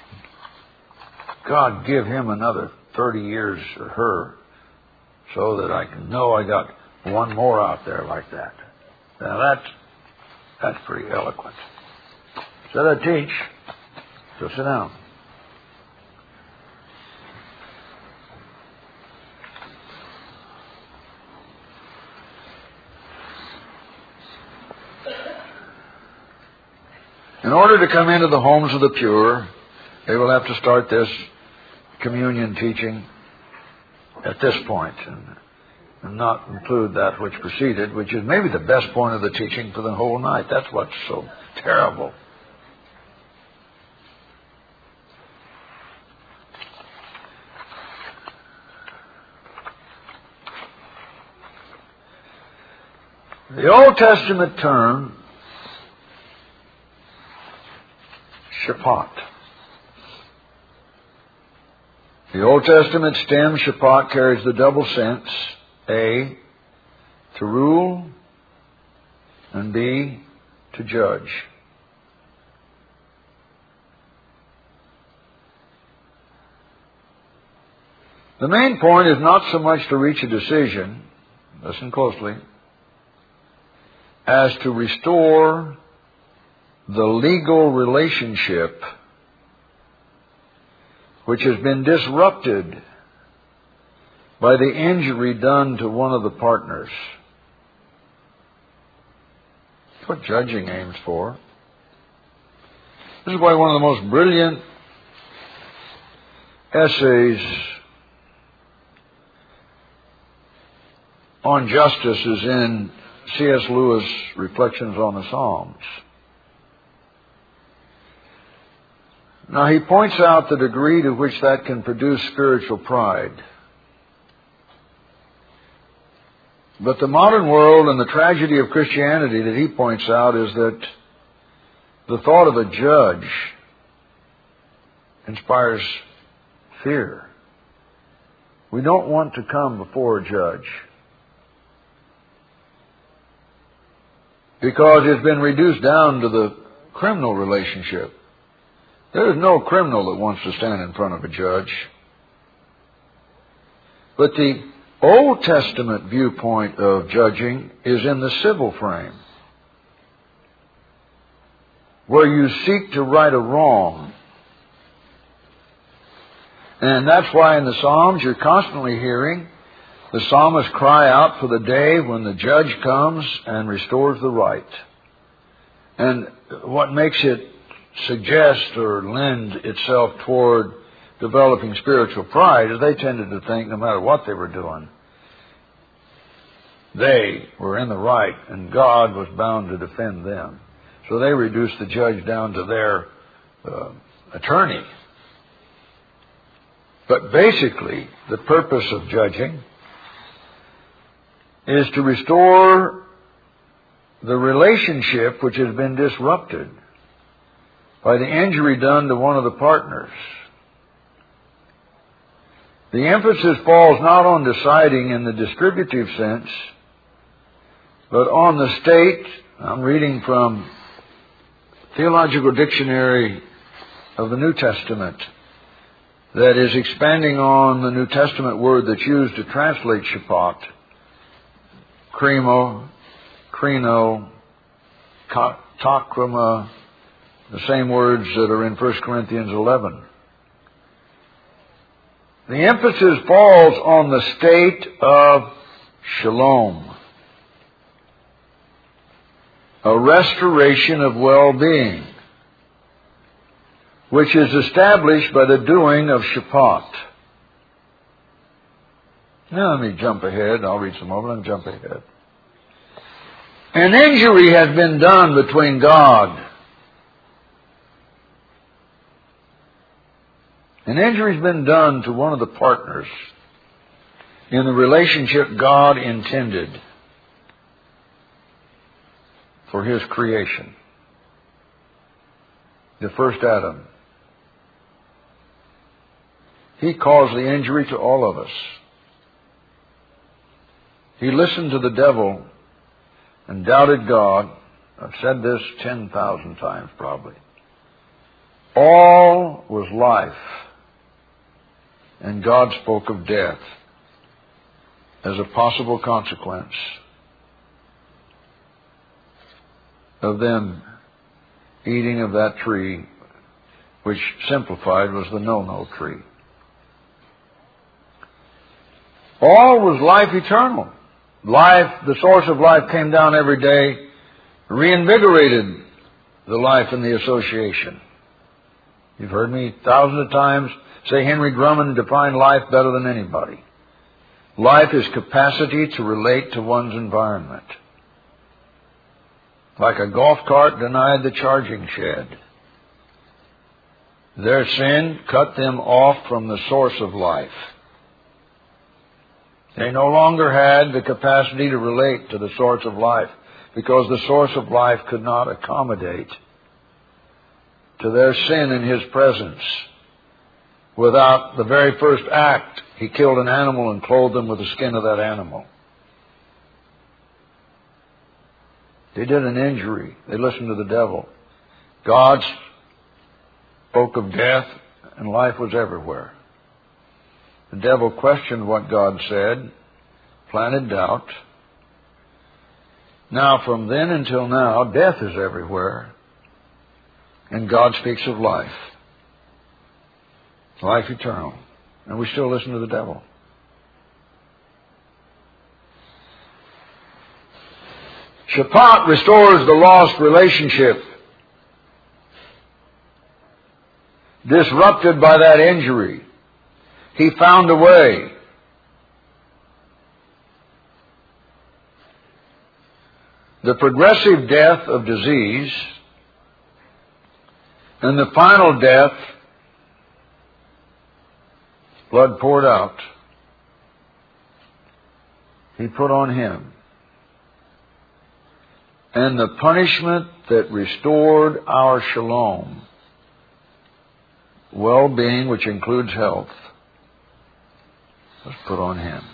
God, give him another thirty years, or her, so that I can know I got one more out there like that. Now that's, that's pretty eloquent. So I teach. So sit down. In order to come into the homes of the pure, they will have to start this communion teaching at this point and, and not include that which preceded, which is maybe the best point of the teaching for the whole night. That's what's so terrible. The Old Testament term Shabbat. The Old Testament stem Shabbat carries the double sense: A, to rule, and B, to judge. The main point is not so much to reach a decision, listen closely, as to restore the legal relationship which has been disrupted by the injury done to one of the partners. That's what judging aims for. This is why one of the most brilliant essays on justice is in C S Lewis' Reflections on the Psalms. Now, he points out the degree to which that can produce spiritual pride. But the modern world and the tragedy of Christianity that he points out is that the thought of a judge inspires fear. We don't want to come before a judge because it's been reduced down to the criminal relationship. There is no criminal that wants to stand in front of a judge. But the Old Testament viewpoint of judging is in the civil frame, where you seek to right a wrong. And that's why in the Psalms you're constantly hearing the psalmist cry out for the day when the judge comes and restores the right. And what makes it suggest or lend itself toward developing spiritual pride is they tended to think no matter what they were doing, they were in the right and God was bound to defend them. So they reduced the judge down to their uh, attorney. But basically, the purpose of judging is to restore the relationship which has been disrupted by the injury done to one of the partners. The emphasis falls not on deciding in the distributive sense, but on the state. I'm reading from Theological Dictionary of the New Testament that is expanding on the New Testament word that's used to translate Shabbat. Krimo, krino, takrima, the same words that are in First Corinthians eleven. The emphasis falls on the state of shalom, a restoration of well-being, which is established by the doing of Shabbat. Now let me jump ahead. I'll read some more, but I'll jump ahead. An injury has been done between God. An injury has been done to one of the partners in the relationship God intended. for His creation. The first Adam. He caused the injury to all of us. He listened to the devil and doubted God. I've said this ten thousand times probably. All was life, and God spoke of death as a possible consequence of them eating of that tree, which simplified was the no-no tree. All was life eternal. Life, the source of life, came down every day, reinvigorated the life in the association. You've heard me thousands of times say Henry Drummond defined life better than anybody. Life is capacity to relate to one's environment. Like a golf cart denied the charging shed. Their sin cut them off from the source of life. They no longer had the capacity to relate to the source of life because the source of life could not accommodate to their sin in His presence. Without the very first act, He killed an animal and clothed them with the skin of that animal. They did an injury. They listened to the devil. God spoke of death, and life was everywhere. The devil questioned what God said, planted doubt. Now, from then until now, death is everywhere, and God speaks of life. Life eternal. And we still listen to the devil. Shabbat restores the lost relationship disrupted by that injury. He found a way. The progressive death of disease and the final death, blood poured out, He put on Him. And the punishment that restored our shalom, well-being, which includes health, was put on Him.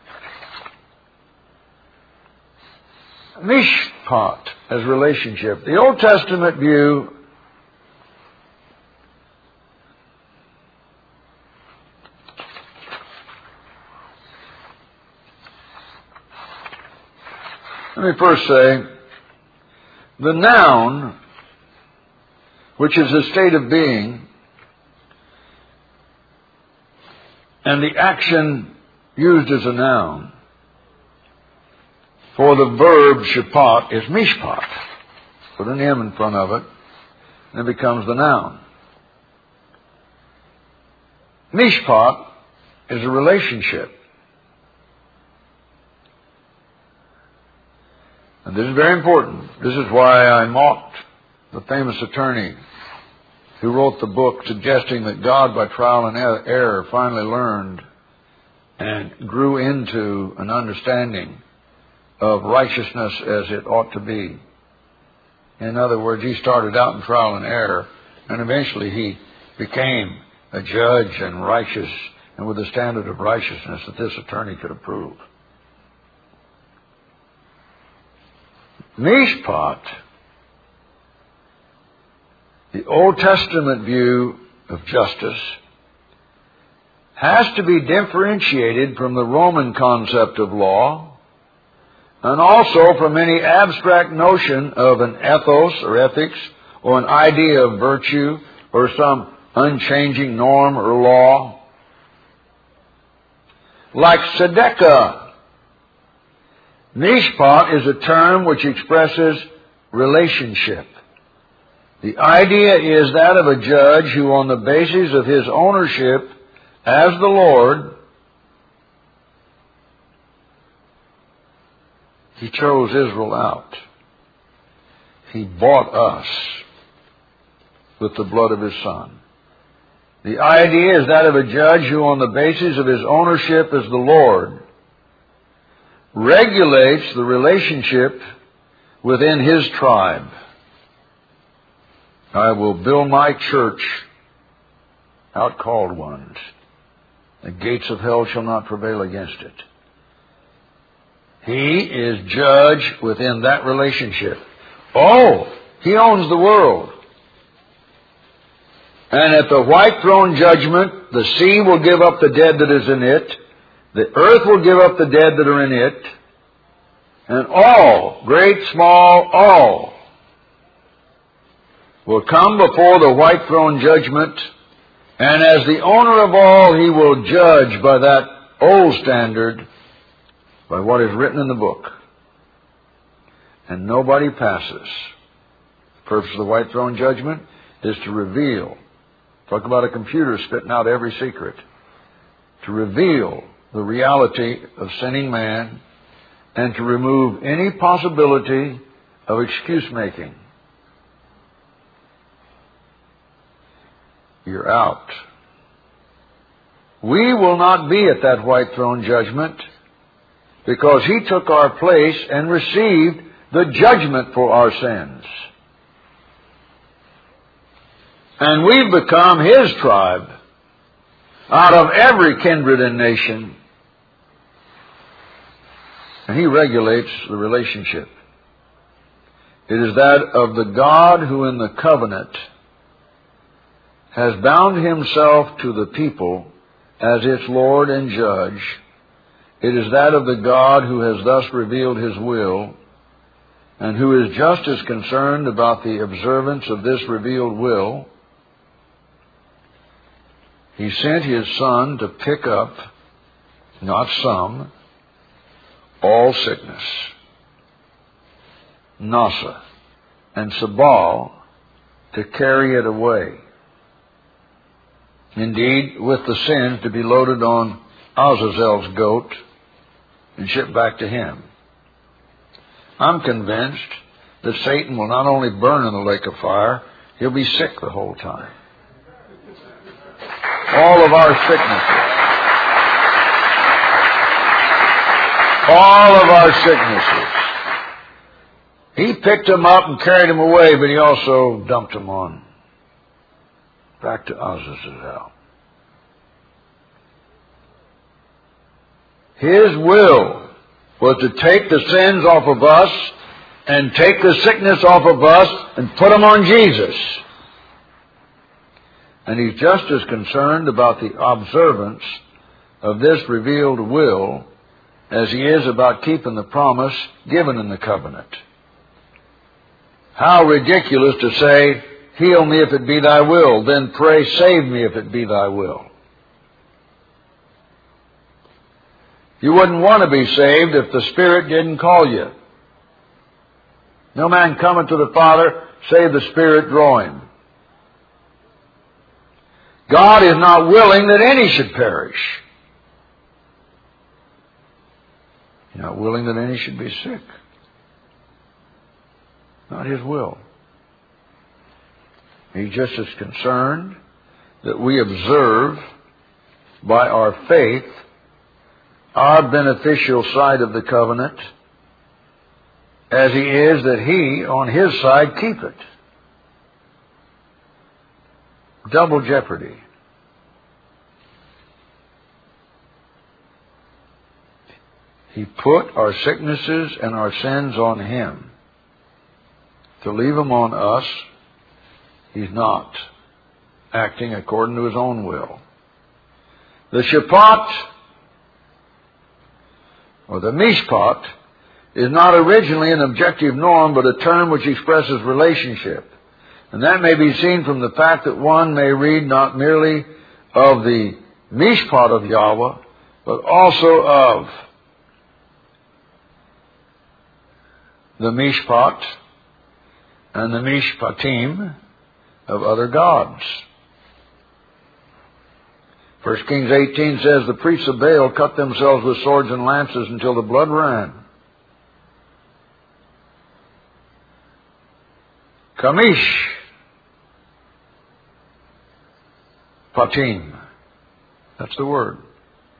Mishpat as relationship. The Old Testament view let me first say, the noun, which is a state of being, and the action used as a noun for the verb shapat is mishpat. Put an M in front of it, and it becomes the noun. Mishpat is a relationship. And this is very important. This is why I mocked the famous attorney who wrote the book suggesting that God, by trial and error, finally learned and grew into an understanding of righteousness as it ought to be. In other words, he started out in trial and error, and eventually he became a judge and righteous, and with a standard of righteousness that this attorney could approve. Mishpat, the Old Testament view of justice, has to be differentiated from the Roman concept of law, and also from any abstract notion of an ethos or ethics, or an idea of virtue, or some unchanging norm or law. Like tzedakah, mishpat is a term which expresses relationship. The idea is that of a judge who, on the basis of his ownership as the Lord, He chose Israel out. He bought us with the blood of His Son. The idea is that of a judge who, on the basis of his ownership as the Lord, regulates the relationship within his tribe. I will build my church, outcalled ones. The gates of hell shall not prevail against it. He is judge within that relationship. Oh, he owns the world. And at the white throne judgment, the sea will give up the dead that is in it. The earth will give up the dead that are in it. And all, great, small, all, will come before the white throne judgment. And as the owner of all, he will judge by that old standard, by what is written in the book. And nobody passes. The purpose of the white throne judgment is to reveal. Talk about a computer spitting out every secret. To reveal the reality of sinning man and to remove any possibility of excuse making. You're out. We will not be at that white throne judgment because he took our place and received the judgment for our sins. And we've become his tribe out of every kindred and nation. And he regulates the relationship. It is that of the God who in the covenant has bound himself to the people as its Lord and Judge. It is that of the God who has thus revealed his will and who is just as concerned about the observance of this revealed will. He sent his Son to pick up, not some, all sickness, Nasa, and Sabal to carry it away. Indeed, with the sins to be loaded on Azazel's goat and shipped back to him. I'm convinced that Satan will not only burn in the lake of fire, he'll be sick the whole time. All of our sicknesses. All of our sicknesses. He picked them up and carried them away, but he also dumped them on back to Azazel. His will was to take the sins off of us and take the sickness off of us and put them on Jesus. And he's just as concerned about the observance of this revealed will as he is about keeping the promise given in the covenant. How ridiculous to say, heal me if it be thy will, then pray, save me if it be thy will. You wouldn't want to be saved if the Spirit didn't call you. No man cometh to the Father, save the Spirit draw him. God is not willing that any should perish. He's not willing that any should be sick. Not his will. He's just as concerned that we observe by our faith our beneficial side of the covenant as he is that he, on his side, keep it. Double jeopardy. He put our sicknesses and our sins on him. To leave them on us, he's not acting according to his own will. The Shabbat, or the Mishpat, is not originally an objective norm, but a term which expresses relationship. And that may be seen from the fact that one may read not merely of the Mishpat of Yahweh, but also of the Mishpat and the Mishpatim of other gods. First Kings eighteen says, the priests of Baal cut themselves with swords and lances until the blood ran. Kamish Patim. That's the word.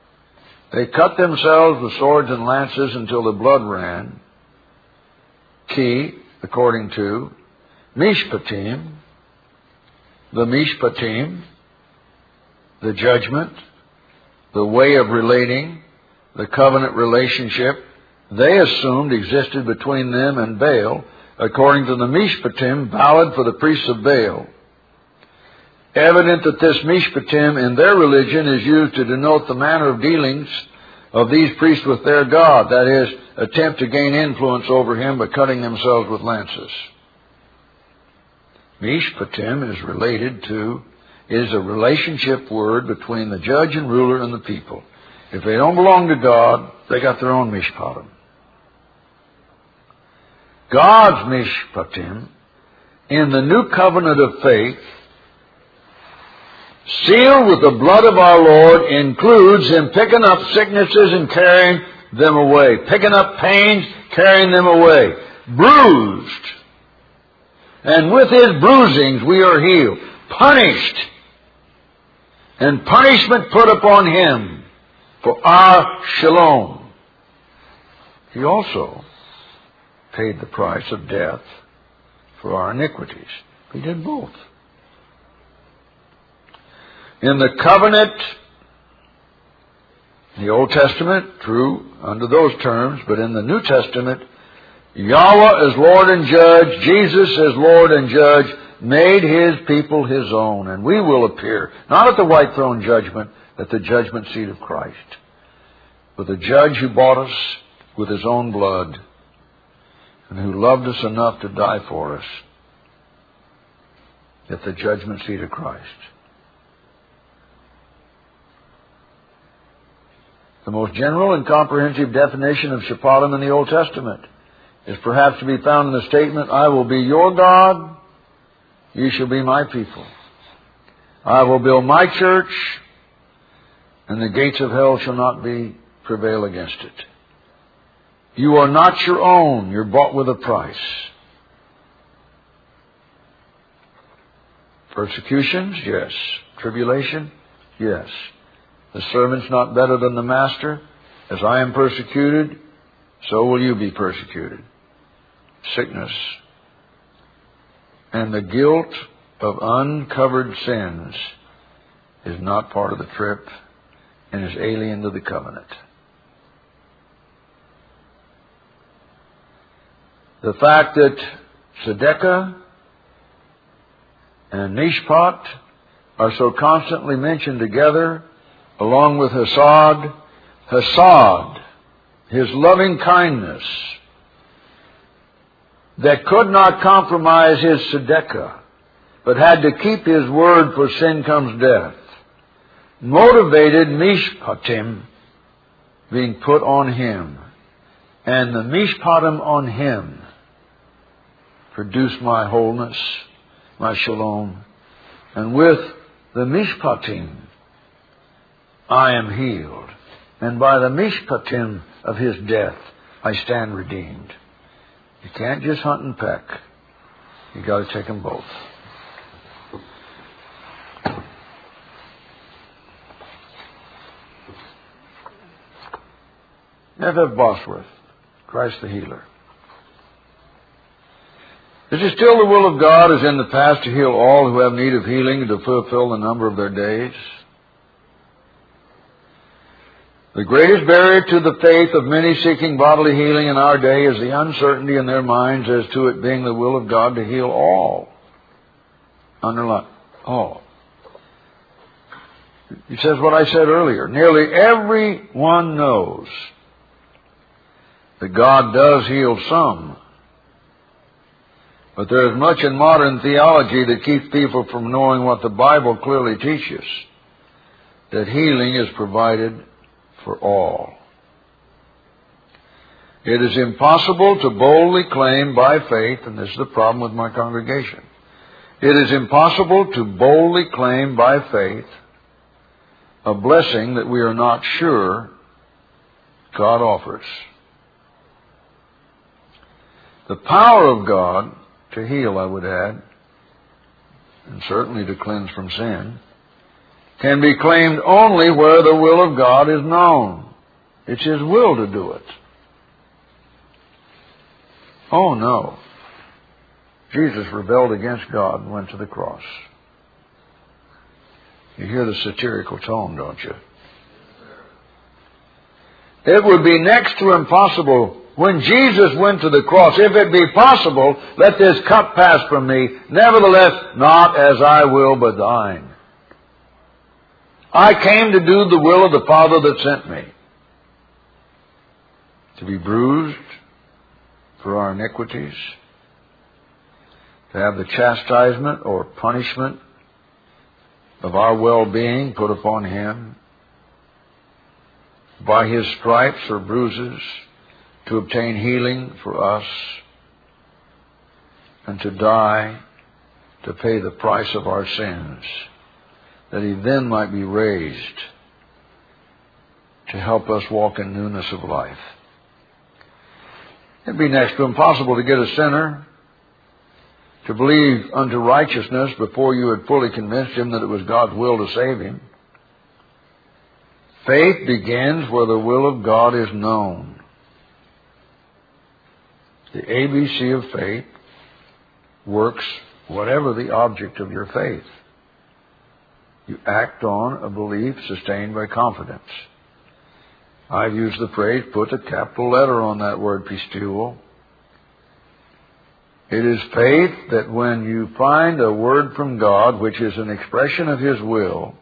They cut themselves with swords and lances until the blood ran. key, according to Mishpatim, the Mishpatim, the judgment, the way of relating, the covenant relationship, they assumed existed between them and Baal, according to the Mishpatim, valid for the priests of Baal. Evident that this Mishpatim in their religion is used to denote the manner of dealings of these priests with their God, that is, attempt to gain influence over him by cutting themselves with lances. Mishpatim is related to, is a relationship word between the judge and ruler and the people. If they don't belong to God, they got their own Mishpatim. God's Mishpatim, in the new covenant of faith, sealed with the blood of our Lord, includes Him picking up sicknesses and carrying them away. Picking up pains, carrying them away. Bruised. And with His bruisings we are healed. Punished. And punishment put upon Him for our shalom. He also paid the price of death for our iniquities. He did both. In the covenant, the Old Testament, true, under those terms, but in the New Testament, Yahweh as Lord and Judge, Jesus as Lord and Judge, made His people His own, and we will appear, not at the white throne judgment, at the judgment seat of Christ, but the Judge who bought us with His own blood, and who loved us enough to die for us, at the judgment seat of Christ. The most general and comprehensive definition of Shephatim in the Old Testament is perhaps to be found in the statement, I will be your God, you shall be my people. I will build my church, and the gates of hell shall not be prevail against it. You are not your own, you're bought with a price. Persecutions? Yes. Tribulation? Yes. The servant's not better than the master. As I am persecuted, so will you be persecuted. Sickness. And the guilt of uncovered sins is not part of the trip and is alien to the covenant. The fact that Tzedekah and Mishpat are so constantly mentioned together, along with Hesed, Hesed, His loving kindness, that could not compromise His Tzedekah, but had to keep His word, for sin comes death, motivated Mishpatim being put on Him, and the Mishpatim on Him produce my wholeness, my shalom, and with the Mishpatim I am healed, and by the Mishpatim of His death I stand redeemed. You can't just hunt and peck. You got to take them both. F F Bosworth, Christ the Healer. Is it still the will of God, as in the past, to heal all who have need of healing and to fulfill the number of their days? The greatest barrier to the faith of many seeking bodily healing in our day is the uncertainty in their minds as to it being the will of God to heal all. Underline, all. He says what I said earlier. Nearly everyone knows that God does heal some. But there is much in modern theology that keeps people from knowing what the Bible clearly teaches, that healing is provided for all. It is impossible to boldly claim by faith, and this is the problem with my congregation, it is impossible to boldly claim by faith a blessing that we are not sure God offers. The power of God to heal, I would add, and certainly to cleanse from sin, can be claimed only where the will of God is known. It's His will to do it. Oh no. Jesus rebelled against God and went to the cross. You hear the satirical tone, don't you? It would be next to impossible when Jesus went to the cross. If it be possible, let this cup pass from me. Nevertheless, not as I will, but thine. I came to do the will of the Father that sent me. To be bruised for our iniquities. To have the chastisement or punishment of our well-being put upon Him. By His stripes or bruises to obtain healing for us. And to die to pay the price of our sins. That He then might be raised to help us walk in newness of life. It'd be next to impossible to get a sinner to believe unto righteousness before you had fully convinced him that it was God's will to save him. Faith begins where the will of God is known. The A B C of faith works whatever the object of your faith. You act on a belief sustained by confidence. I've used the phrase, put a capital letter on that word, pisteuo. It is faith that when you find a word from God, which is an expression of His will,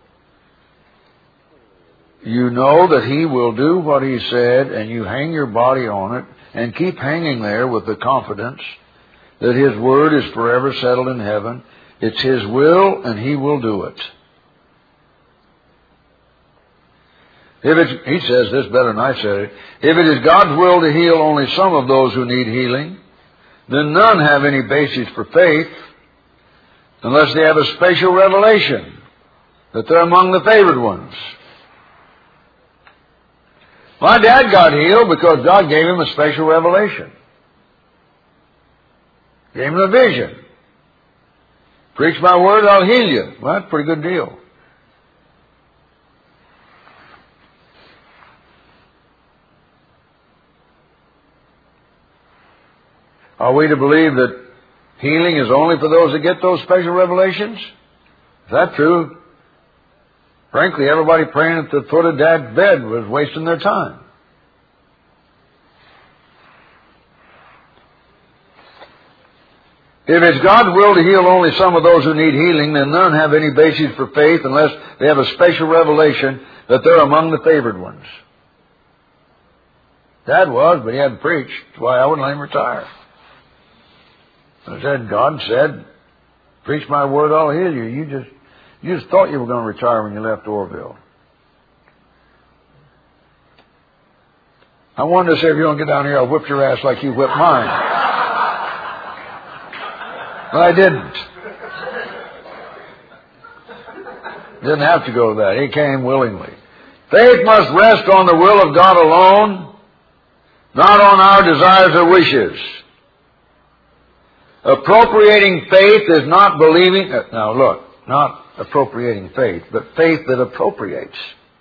you know that He will do what He said, and you hang your body on it, and keep hanging there with the confidence that His word is forever settled in heaven. It's His will, and He will do it. If it's, he says this better than I said it. If it is God's will to heal only some of those who need healing, then none have any basis for faith unless they have a special revelation that they're among the favored ones. My dad got healed because God gave him a special revelation. Gave him a vision. Preach my word, I'll heal you. Well, that's a pretty good deal. Are we to believe that healing is only for those that get those special revelations? Is that true? Frankly, everybody praying at the foot of Dad's bed was wasting their time. If it's God's will to heal only some of those who need healing, then none have any basis for faith unless they have a special revelation that they're among the favored ones. Dad was, but he hadn't preached. That's why I wouldn't let him retire. I said, God said, preach my word, I'll heal you. You just, you just thought you were going to retire when you left Orville. I wanted to say, if you don't get down here, I'll whip your ass like you whipped mine. But I didn't. Didn't have to go to that. He came willingly. Faith must rest on the will of God alone, not on our desires or wishes. Appropriating faith is not believing... Now look, not appropriating faith, but faith that appropriates.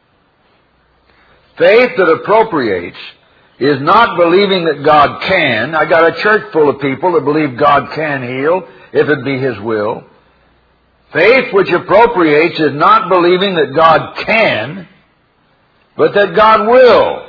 Faith that appropriates is not believing that God can. I got a church full of people that believe God can heal, if it be His will. Faith which appropriates is not believing that God can, but that God will.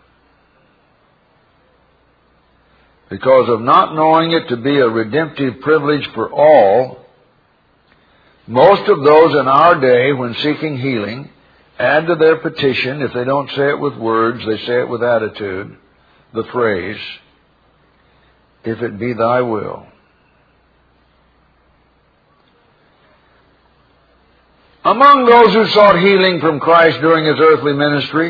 Because of not knowing it to be a redemptive privilege for all, most of those in our day, when seeking healing, add to their petition, if they don't say it with words, they say it with attitude, the phrase, if it be thy will. Among those who sought healing from Christ during His earthly ministry,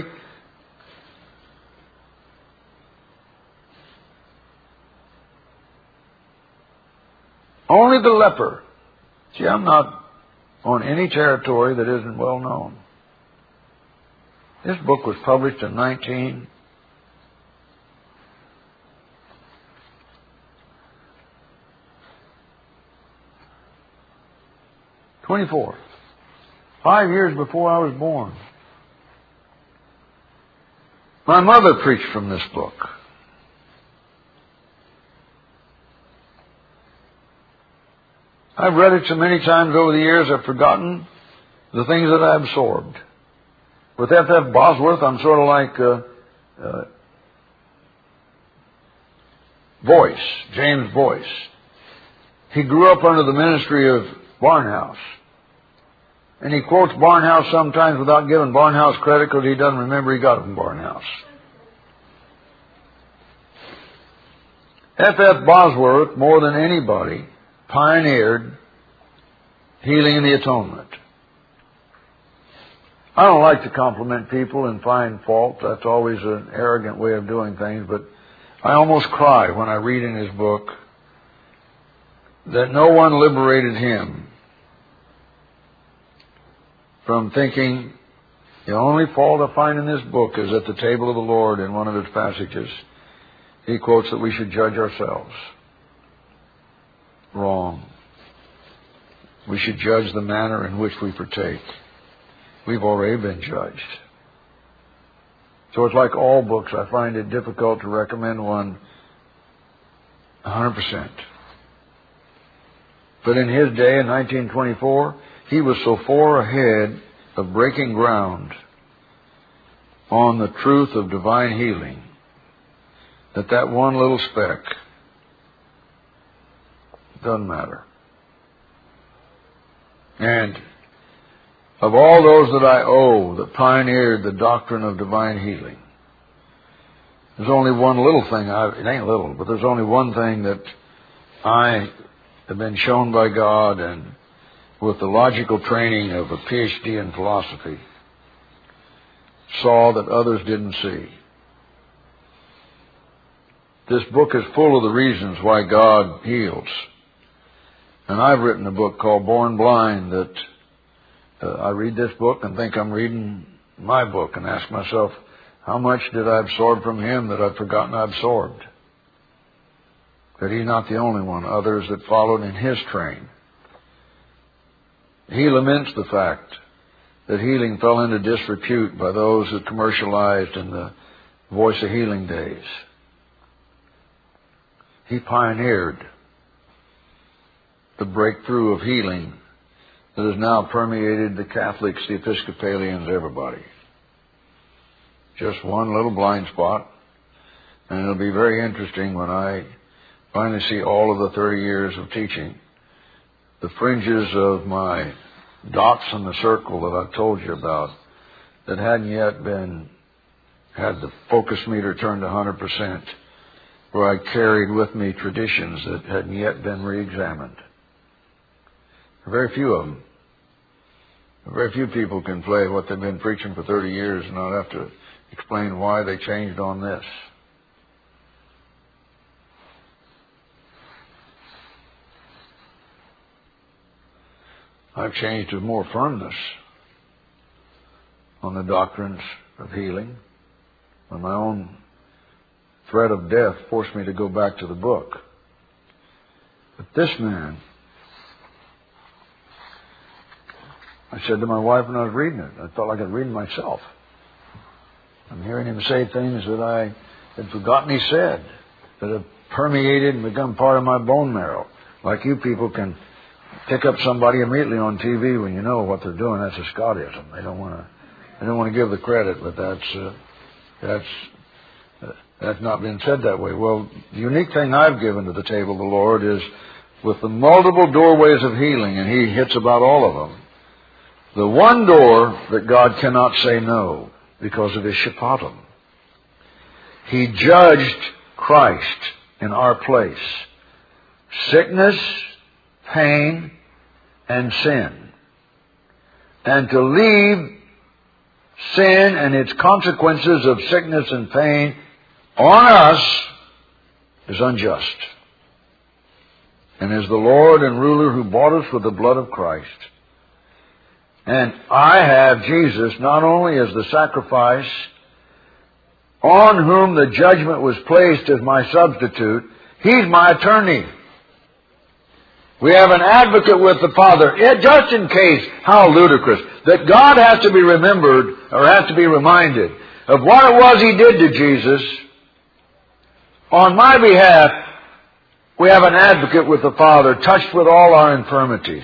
only the leper. See, I'm not on any territory that isn't well known. This book was published in nineteen twenty-four. Five years before I was born. My mother preached from this book. I've read it so many times over the years, I've forgotten the things that I absorbed. With F F Bosworth, I'm sort of like uh, uh, Boyce, James Boyce. He grew up under the ministry of Barnhouse. And he quotes Barnhouse sometimes without giving Barnhouse credit because he doesn't remember he got it from Barnhouse. F F Bosworth, more than anybody, pioneered healing and the atonement. I don't like to compliment people and find fault. That's always an arrogant way of doing things, but I almost cry when I read in his book that no one liberated him from thinking the only fault I find in this book is at the table of the Lord in one of its passages. He quotes that we should judge ourselves. Wrong. We should judge the manner in which we partake. We've already been judged. So it's like all books. I find it difficult to recommend one one hundred percent. But in his day, in nineteen twenty-four, he was so far ahead of breaking ground on the truth of divine healing that that one little speck doesn't matter. And of all those that I owe that pioneered the doctrine of divine healing, there's only one little thing, I, it ain't little, but there's only one thing that I have been shown by God, and with the logical training of a P H D in philosophy, saw that others didn't see. This book is full of the reasons why God heals. And I've written a book called Born Blind that uh, I read this book and think I'm reading my book and ask myself, how much did I absorb from him that I've forgotten I absorbed? That he's not the only one. Others that followed in his train. He laments the fact that healing fell into disrepute by those who commercialized in the Voice of Healing days. He pioneered the breakthrough of healing that has now permeated the Catholics, the Episcopalians, everybody. Just one little blind spot. And it'll be very interesting when I finally see all of the thirty years of teaching, the fringes of my dots in the circle that I've told you about that hadn't yet been, had the focus meter turned to one hundred percent, where I carried with me traditions that hadn't yet been re-examined. Very few of them. Very few people can play what they've been preaching for thirty years and not have to explain why they changed on this. I've changed with more firmness on the doctrines of healing. When my own threat of death forced me to go back to the book. But this man, I said to my wife when I was reading it, I felt like I was reading myself. I'm hearing him say things that I had forgotten he said, that have permeated and become part of my bone marrow. Like you people can pick up somebody immediately on T V when you know what they're doing. That's a Scottism. They don't want to. They don't want to give the credit, but that's uh, that's uh, that's not been said that way. Well, the unique thing I've given to the table of the Lord is with the multiple doorways of healing, and He hits about all of them. The one door that God cannot say no because of His sheppatim. He judged Christ in our place. Sickness, pain, and sin. And to leave sin and its consequences of sickness and pain on us is unjust. And as the Lord and ruler who bought us with the blood of Christ, and I have Jesus not only as the sacrifice on whom the judgment was placed as my substitute, He's my attorney. We have an advocate with the Father, just in case, how ludicrous, that God has to be remembered, or has to be reminded, of what it was He did to Jesus on my behalf We have an advocate with the Father, touched with all our infirmities,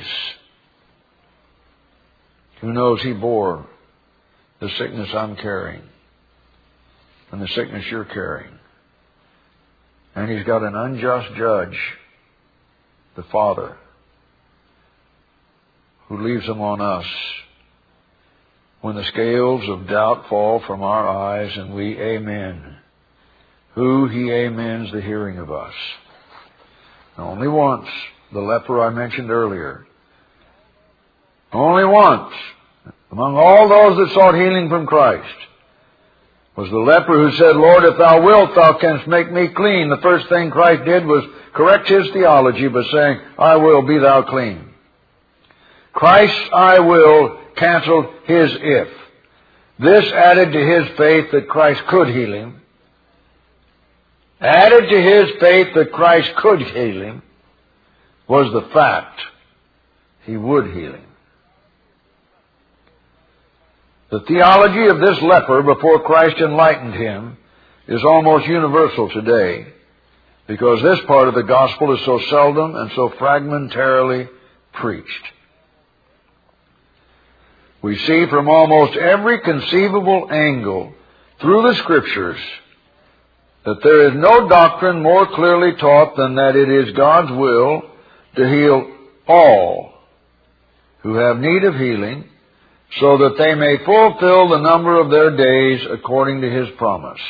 who knows He bore the sickness I'm carrying and the sickness you're carrying. And He's got an unjust judge, the Father, who leaves them on us when the scales of doubt fall from our eyes and we amen. Who He amens the hearing of us. Only once, the leper I mentioned earlier, only once, among all those that sought healing from Christ, was the leper who said, Lord, if Thou wilt, Thou canst make me clean. The first thing Christ did was correct his theology by saying, I will, be Thou clean. Christ's I will canceled his if. This added to his faith that Christ could heal him. Added to his faith that Christ could heal him was the fact He would heal him. The theology of this leper before Christ enlightened him is almost universal today because this part of the gospel is so seldom and so fragmentarily preached. We see from almost every conceivable angle through the Scriptures that there is no doctrine more clearly taught than that it is God's will to heal all who have need of healing, so that they may fulfill the number of their days according to His promise.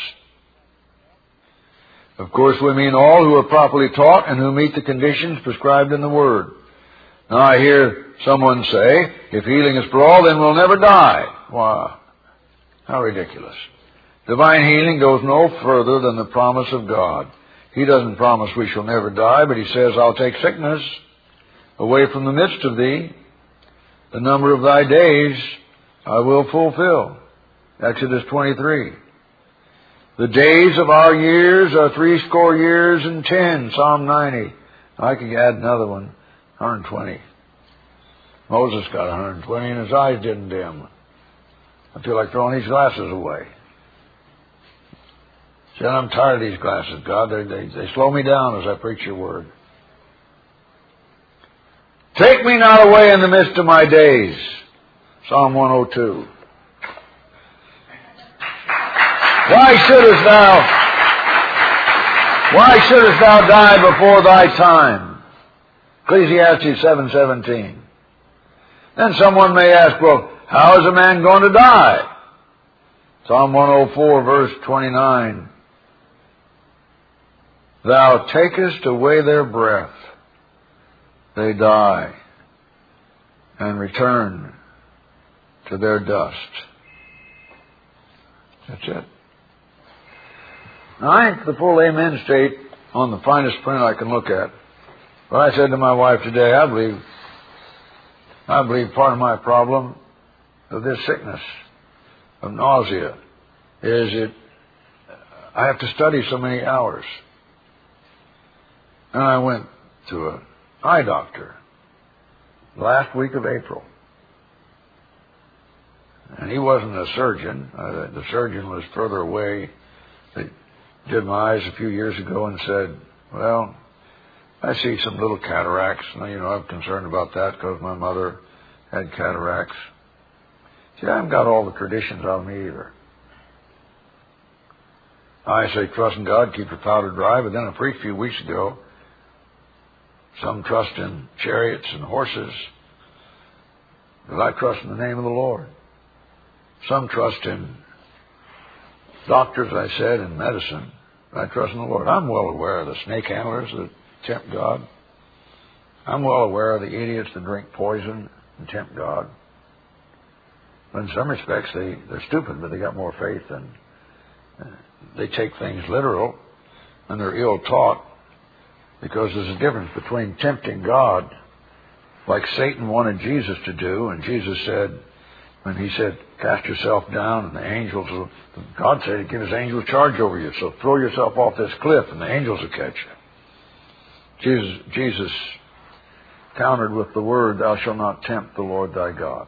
Of course, we mean all who are properly taught and who meet the conditions prescribed in the Word. Now, I hear someone say, if healing is for all, then we'll never die. Wow, how ridiculous. Divine healing goes no further than the promise of God. He doesn't promise we shall never die, but He says, I'll take sickness away from the midst of thee. The number of thy days I will fulfill. Exodus twenty-three. The days of our years are threescore years and ten. Psalm ninety. I could add another one. one hundred twenty. Moses got one hundred twenty and his eyes didn't dim. I feel like throwing these glasses away. Said, I'm tired of these glasses, God. They, they, they slow me down as I preach your word. Take me not away in the midst of my days. Psalm one oh two. Why shouldest thou, why shouldest thou die before thy time? Ecclesiastes seven seventeen. Then someone may ask, well, how is a man going to die? Psalm one oh four, verse twenty-nine. Thou takest away their breath. They die and return to their dust. That's it. Now, I ain't the full amen state on the finest print I can look at. But I said to my wife today, I believe, I believe part of my problem of this sickness, of nausea, is it, I have to study so many hours. And I went to an eye doctor last week of April. And he wasn't a surgeon. Uh, the surgeon was further away. They did my eyes a few years ago and said, well, I see some little cataracts. Now, you know, I'm concerned about that because my mother had cataracts. See, I haven't got all the traditions on me either. I say, trust in God, keep your powder dry. But then I preached a few weeks ago, some trust in chariots and horses, but I trust in the name of the Lord. Some trust in doctors, I said, in medicine, but I trust in the Lord. I'm well aware of the snake handlers that tempt God. I'm well aware of the idiots that drink poison and tempt God. But in some respects, they, they're stupid, but they got more faith than uh, they take things literal, and they're ill taught. Because there's a difference between tempting God, like Satan wanted Jesus to do, and Jesus said, when he said, cast yourself down, and the angels will, God said he'd give his angels charge over you, so throw yourself off this cliff, and the angels will catch you. Jesus, Jesus countered with the word, thou shalt not tempt the Lord thy God.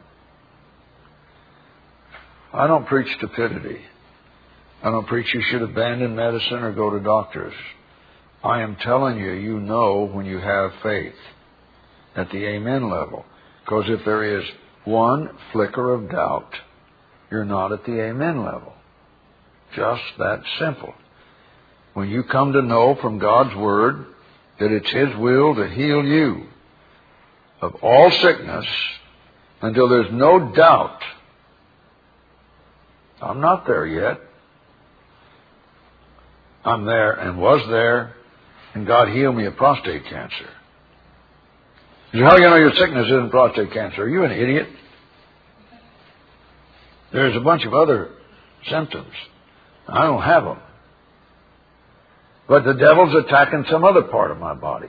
I don't preach stupidity. I don't preach you should abandon medicine or go to doctors. I am telling you, you know when you have faith at the amen level. Because if there is one flicker of doubt, you're not at the amen level. Just that simple. When you come to know from God's Word that it's His will to heal you of all sickness until there's no doubt, I'm not there yet. I'm there and was there, and God healed me of prostate cancer. You say, how do you know your sickness isn't prostate cancer? Are you an idiot? There's a bunch of other symptoms. I don't have them. But the devil's attacking some other part of my body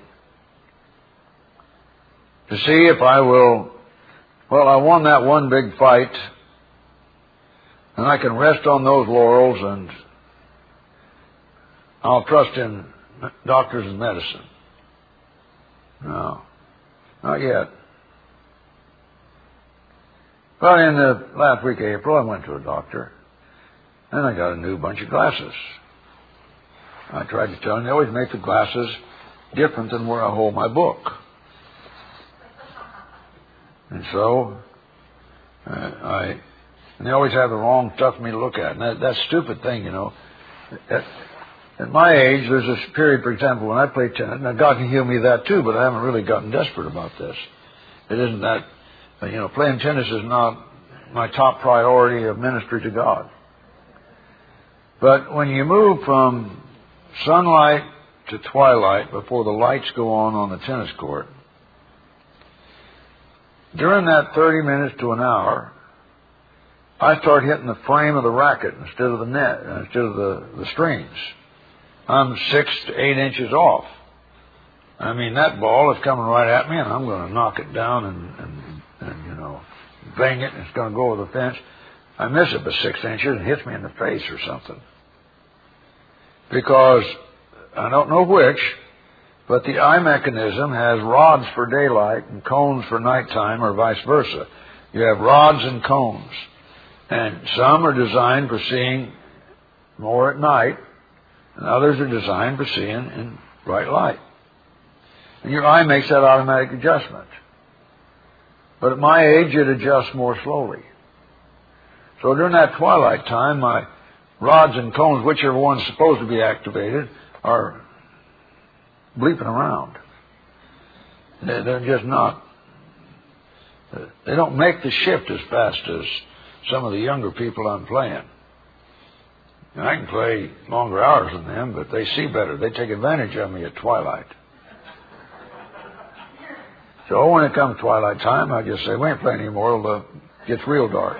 to see if I will, well, I won that one big fight, and I can rest on those laurels, and I'll trust in doctors and medicine. No, not yet. But in the last week of April, I went to a doctor, and I got a new bunch of glasses. I tried to tell them they always make the glasses different than where I hold my book. And so, uh, I, and they always have the wrong stuff for me to look at. And that, that stupid thing, you know. At, at my age, there's this period, for example, when I play tennis. Now, God can heal me of that too, but I haven't really gotten desperate about this. It isn't that, you know, playing tennis is not my top priority of ministry to God. But when you move from sunlight to twilight before the lights go on on the tennis court, during that thirty minutes to an hour, I start hitting the frame of the racket instead of the net, instead of the, the strings. I'm six to eight inches off. I mean, that ball is coming right at me, and I'm going to knock it down and, and, and, you know, bang it, and it's going to go over the fence. I miss it by six inches and hits me in the face or something. Because I don't know which, but the eye mechanism has rods for daylight and cones for nighttime, or vice versa. You have rods and cones. And some are designed for seeing more at night, and others are designed for seeing in bright light. And your eye makes that automatic adjustment. But at my age, it adjusts more slowly. So during that twilight time, my rods and cones, whichever one's supposed to be activated, are bleeping around. They're just not. They don't make the shift as fast as some of the younger people I'm playing. And I can play longer hours than them, but they see better. They take advantage of me at twilight. So when it comes twilight time, I just say, we ain't playing anymore till it gets real dark.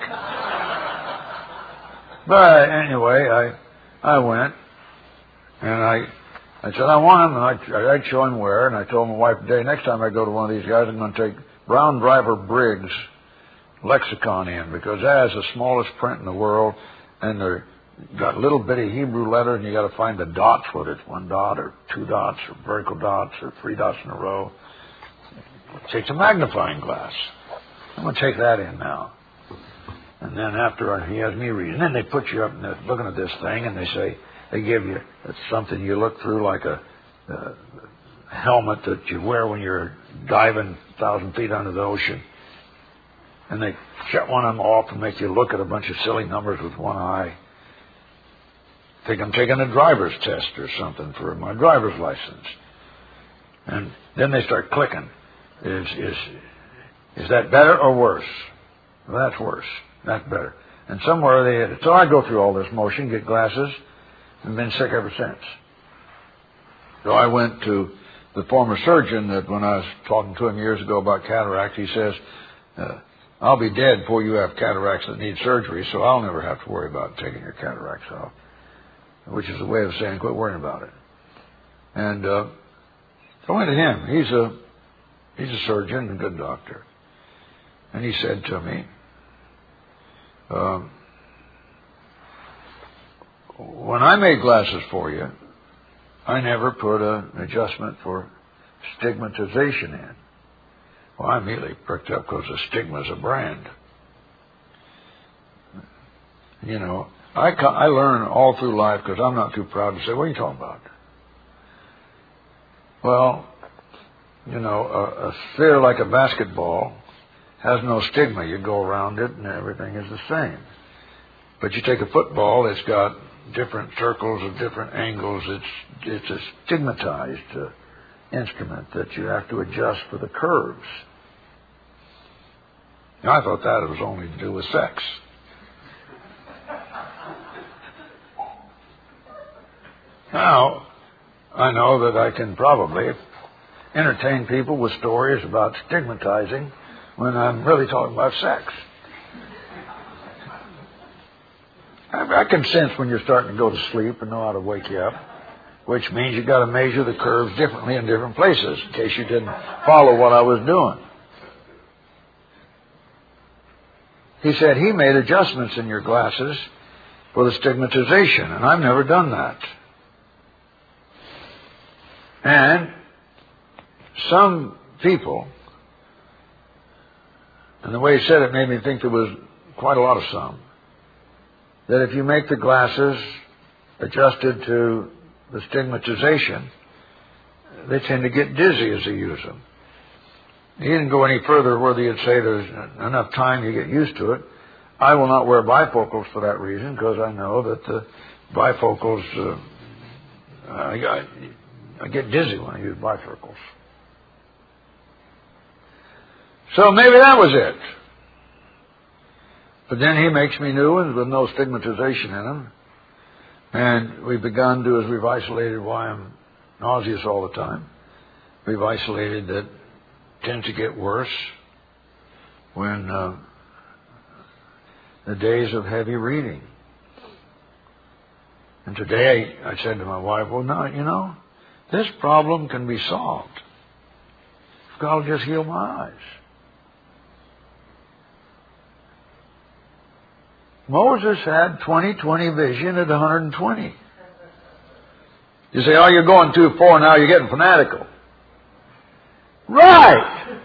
But anyway, I I went, and I I said, I want him, and I, I'd show him where, and I told my wife today, next time I go to one of these guys, I'm going to take Brown Driver Briggs lexicon in, because that has the smallest print in the world, and they're got little bitty Hebrew letters, and you got to find the dots, whether it's one dot or two dots or vertical dots or three dots in a row. It takes a magnifying glass. I'm going to take that in now. And then after he has me read, and then they put you up and they're looking at this thing, and they say, they give you it's something you look through like a, a helmet that you wear when you're diving a thousand feet under the ocean. And they shut one of them off and make you look at a bunch of silly numbers with one eye. I think I'm taking a driver's test or something for my driver's license. And then they start clicking. Is is is that better or worse? Well, that's worse. That's better. And somewhere they hit it. So I go through all this motion, get glasses, and been sick ever since. So I went to the former surgeon that when I was talking to him years ago about cataract, he says, uh, I'll be dead before you have cataracts that need surgery, so I'll never have to worry about taking your cataracts off. Which is a way of saying, quit worrying about it. And uh, so I went to him. He's a he's a surgeon and a good doctor. And he said to me, um, when I made glasses for you, I never put a, an adjustment for stigmatization in. Well, I immediately pricked up because the stigma is a brand. You know, I, I learn all through life because I'm not too proud to say, what are you talking about? Well, you know, a, a sphere like a basketball has no stigma. You go around it and everything is the same. But you take a football, it's got different circles of different angles. It's it's a stigmatized uh, instrument that you have to adjust for the curves. Now, I thought that was only to do with sex. Now, I know that I can probably entertain people with stories about stigmatizing when I'm really talking about sex. I, I can sense when you're starting to go to sleep and know how to wake you up, which means you've got to measure the curves differently in different places, in case you didn't follow what I was doing. He said he made adjustments in your glasses for the stigmatization, and I've never done that. And some people, and the way he said it made me think there was quite a lot of some, that if you make the glasses adjusted to the stigmatization, they tend to get dizzy as they use them. He didn't go any further where he'd say there's enough time you get used to it. I will not wear bifocals for that reason, because I know that the bifocals, uh, I, I get dizzy when I use bifocals. So maybe that was it. But then he makes me new ones with no stigmatization in them. And we've begun to, as we've isolated why I'm nauseous all the time, we've isolated that tends to get worse when uh, the days of heavy reading. And today I said to my wife, well, no, you know, this problem can be solved if God will just heal my eyes. Moses had twenty twenty vision at one hundred twenty. You say, oh, you're going too far now, you're getting fanatical. Right!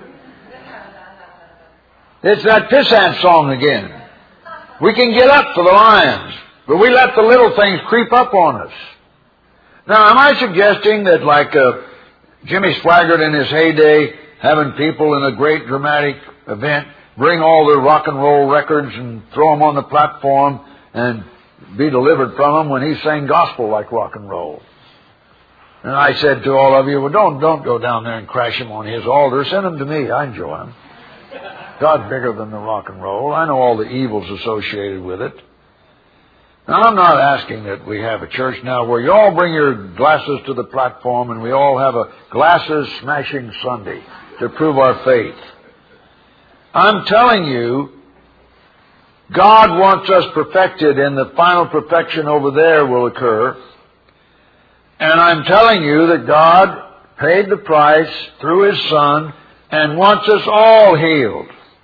It's that pissant song again. We can get up to the lions, but we let the little things creep up on us. Now, am I suggesting that like uh, Jimmy Swaggart in his heyday, having people in a great dramatic event bring all their rock and roll records and throw them on the platform and be delivered from them when he sang gospel like rock and roll? And I said to all of you, well, don't don't go down there and crash him on his altar. Send him to me. I enjoy him. God's bigger than the rock and roll. I know all the evils associated with it. Now, I'm not asking that we have a church now where you all bring your glasses to the platform and we all have a glasses-smashing Sunday to prove our faith. I'm telling you, God wants us perfected, and the final perfection over there will occur. And I'm telling you that God paid the price through His Son and wants us all healed.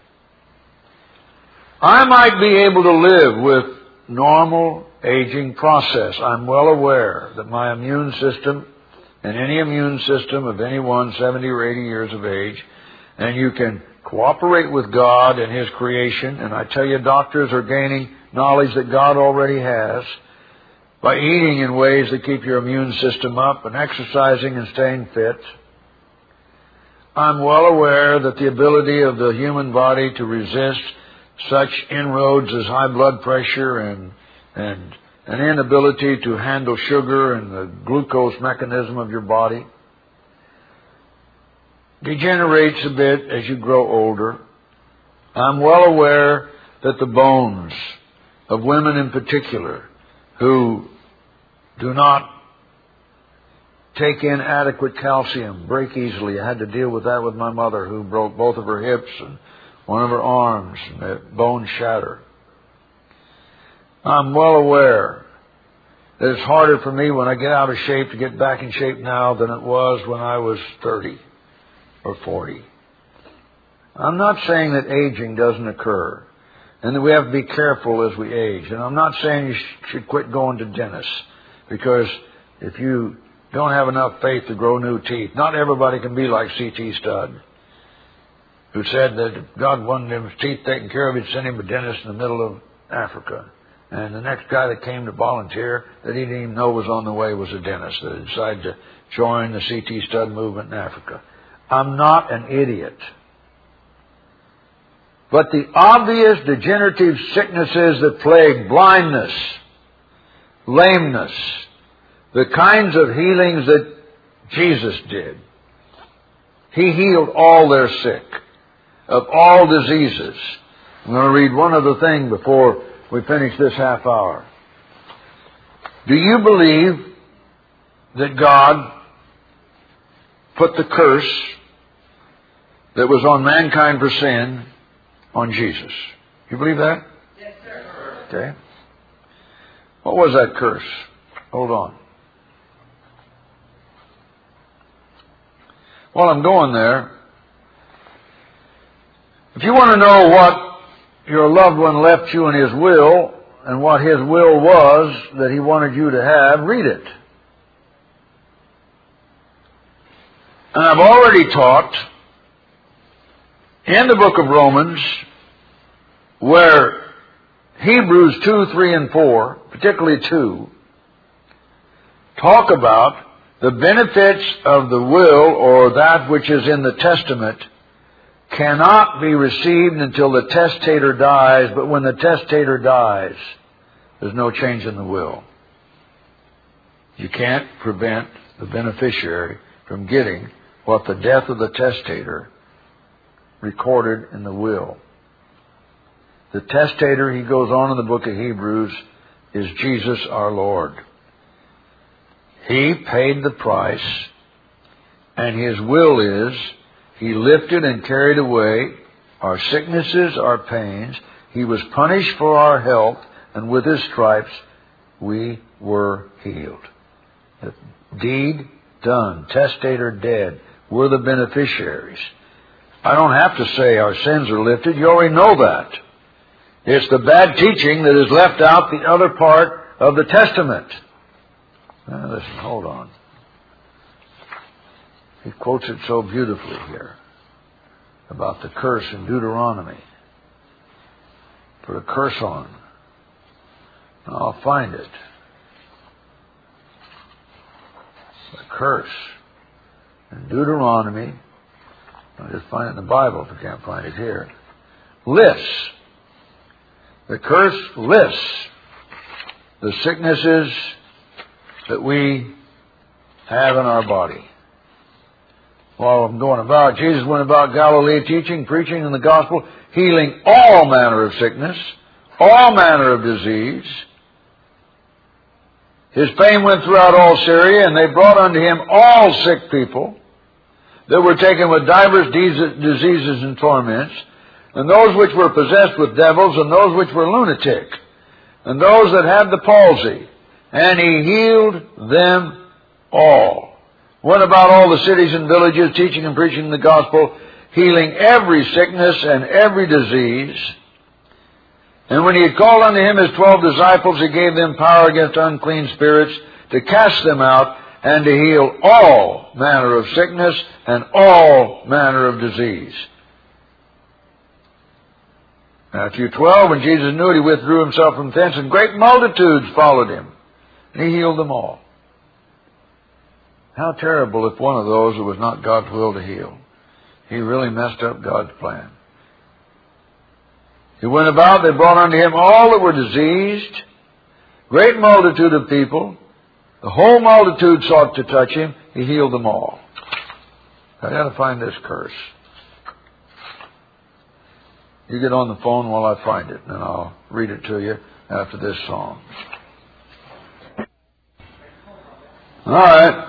I might be able to live with normal aging process. I'm well aware that my immune system and any immune system of anyone seventy or eighty years of age, and you can cooperate with God and His creation, and I tell you, doctors are gaining knowledge that God already has by eating in ways that keep your immune system up and exercising and staying fit. I'm well aware that the ability of the human body to resist such inroads as high blood pressure and and an inability to handle sugar and the glucose mechanism of your body degenerates a bit as you grow older. I'm well aware that the bones of women in particular who do not take in adequate calcium break easily. I had to deal with that with my mother, who broke both of her hips and one of her arms, and the bones shatter. I'm well aware that it's harder for me when I get out of shape to get back in shape now than it was when I was thirty or forty. I'm not saying that aging doesn't occur and that we have to be careful as we age. And I'm not saying you sh- should quit going to dentists, because if you don't have enough faith to grow new teeth, not everybody can be like C T Studd, who said that if God wanted his teeth taken care of, He'd send him a dentist in the middle of Africa. And the next guy that came to volunteer that he didn't even know was on the way was a dentist that had decided to join the C T stud movement in Africa. I'm not an idiot. But the obvious degenerative sicknesses that plague blindness, lameness, the kinds of healings that Jesus did. He healed all their sick, of all diseases. I'm going to read one other thing before we finish this half hour. Do you believe that God put the curse that was on mankind for sin on Jesus? You believe that? Yes, sir. Okay. What was that curse? Hold on. While I'm going there, if you want to know what your loved one left you in his will and what his will was that he wanted you to have, read it. And I've already taught in the book of Romans where Hebrews two, three, and four, particularly two, talk about the benefits of the will or that which is in the testament cannot be received until the testator dies, but when the testator dies, there's no change in the will. You can't prevent the beneficiary from getting what the death of the testator recorded in the will. The testator, he goes on in the book of Hebrews, is Jesus our Lord. He paid the price, and His will is He lifted and carried away our sicknesses, our pains. He was punished for our health, and with His stripes we were healed. The deed done. Testator dead. We're the beneficiaries. I don't have to say our sins are lifted. You already know that. It's the bad teaching that has left out the other part of the testament. Now listen, hold on. He quotes it so beautifully here about the curse in Deuteronomy. Put a curse on. I'll find it. The curse in Deuteronomy. I'll just find it in the Bible if I can't find it here. Lists. The curse lists the sicknesses that we have in our body. While I'm going about, Jesus went about Galilee teaching, preaching in the gospel, healing all manner of sickness, all manner of disease. His fame went throughout all Syria, and they brought unto him all sick people that were taken with divers diseases and torments, and those which were possessed with devils, and those which were lunatic, and those that had the palsy. And he healed them all. Went about all the cities and villages, teaching and preaching the gospel, healing every sickness and every disease. And when he had called unto him his twelve disciples, he gave them power against unclean spirits to cast them out and to heal all manner of sickness and all manner of disease. Matthew twelve, when Jesus knew it, he withdrew himself from thence, and great multitudes followed him. And he healed them all. How terrible if one of those it was not God's will to heal. He really messed up God's plan. He went about, they brought unto him all that were diseased, great multitude of people. The whole multitude sought to touch him. He healed them all. I got to find this curse. You get on the phone while I find it, and I'll read it to you after this song. All right.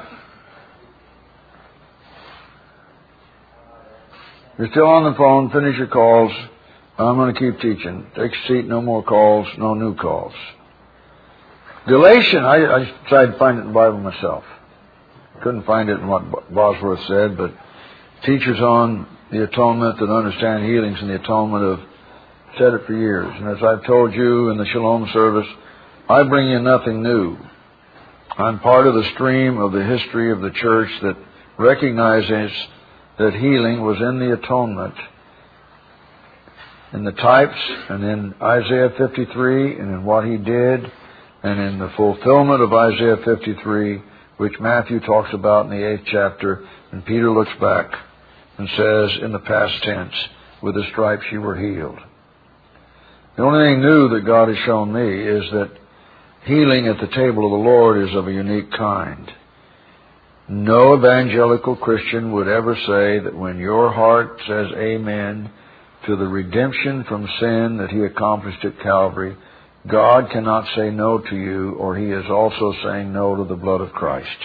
You're still on the phone. Finish your calls. I'm going to keep teaching. Take a seat. No more calls. No new calls. Galatians. I, I tried to find it in the Bible myself. Couldn't find it in what Bosworth said, but teachers on the atonement that understand healings and the atonement have said it for years. And as I've told you in the Shalom service, I bring you nothing new. I'm part of the stream of the history of the church that recognizes that healing was in the atonement. in the types and in Isaiah fifty-three and in what he did and in the fulfillment of Isaiah fifty-three, which Matthew talks about in the eighth chapter, and Peter looks back and says in the past tense, with the stripes you were healed. The only thing new that God has shown me is that healing at the table of the Lord is of a unique kind. No evangelical Christian would ever say that when your heart says amen to the redemption from sin that he accomplished at Calvary, God cannot say no to you, or he is also saying no to the blood of Christ.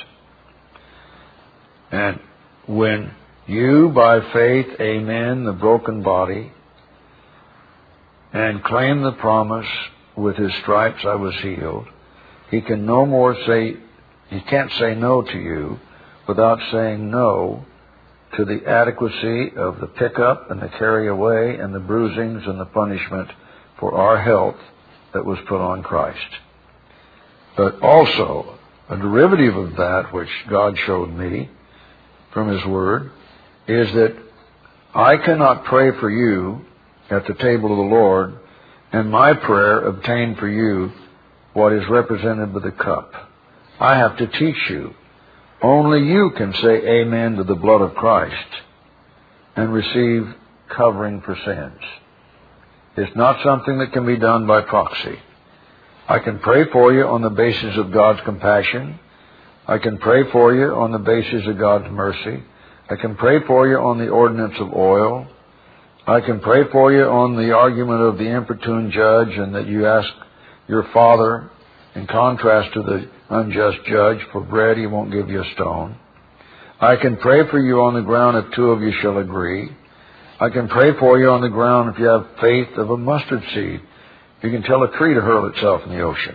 And when you, by faith, amen the broken body and claim the promise, with his stripes I was healed, he can no more say, he can't say no to you without saying no to the adequacy of the pickup and the carry away and the bruisings and the punishment for our health that was put on Christ. But also, a derivative of that which God showed me from his word is that I cannot pray for you at the table of the Lord and my prayer obtain for you what is represented by the cup. I have to teach you. Only you can say amen to the blood of Christ and receive covering for sins. It's not something that can be done by proxy. I can pray for you on the basis of God's compassion. I can pray for you on the basis of God's mercy. I can pray for you on the ordinance of oil. I can pray for you on the argument of the importune judge, and that you ask your father, in contrast to the unjust judge, for bread he won't give you a stone. I can pray for you on the ground if two of you shall agree. I can pray for you on the ground if you have faith of a mustard seed. You can tell a tree to hurl itself in the ocean.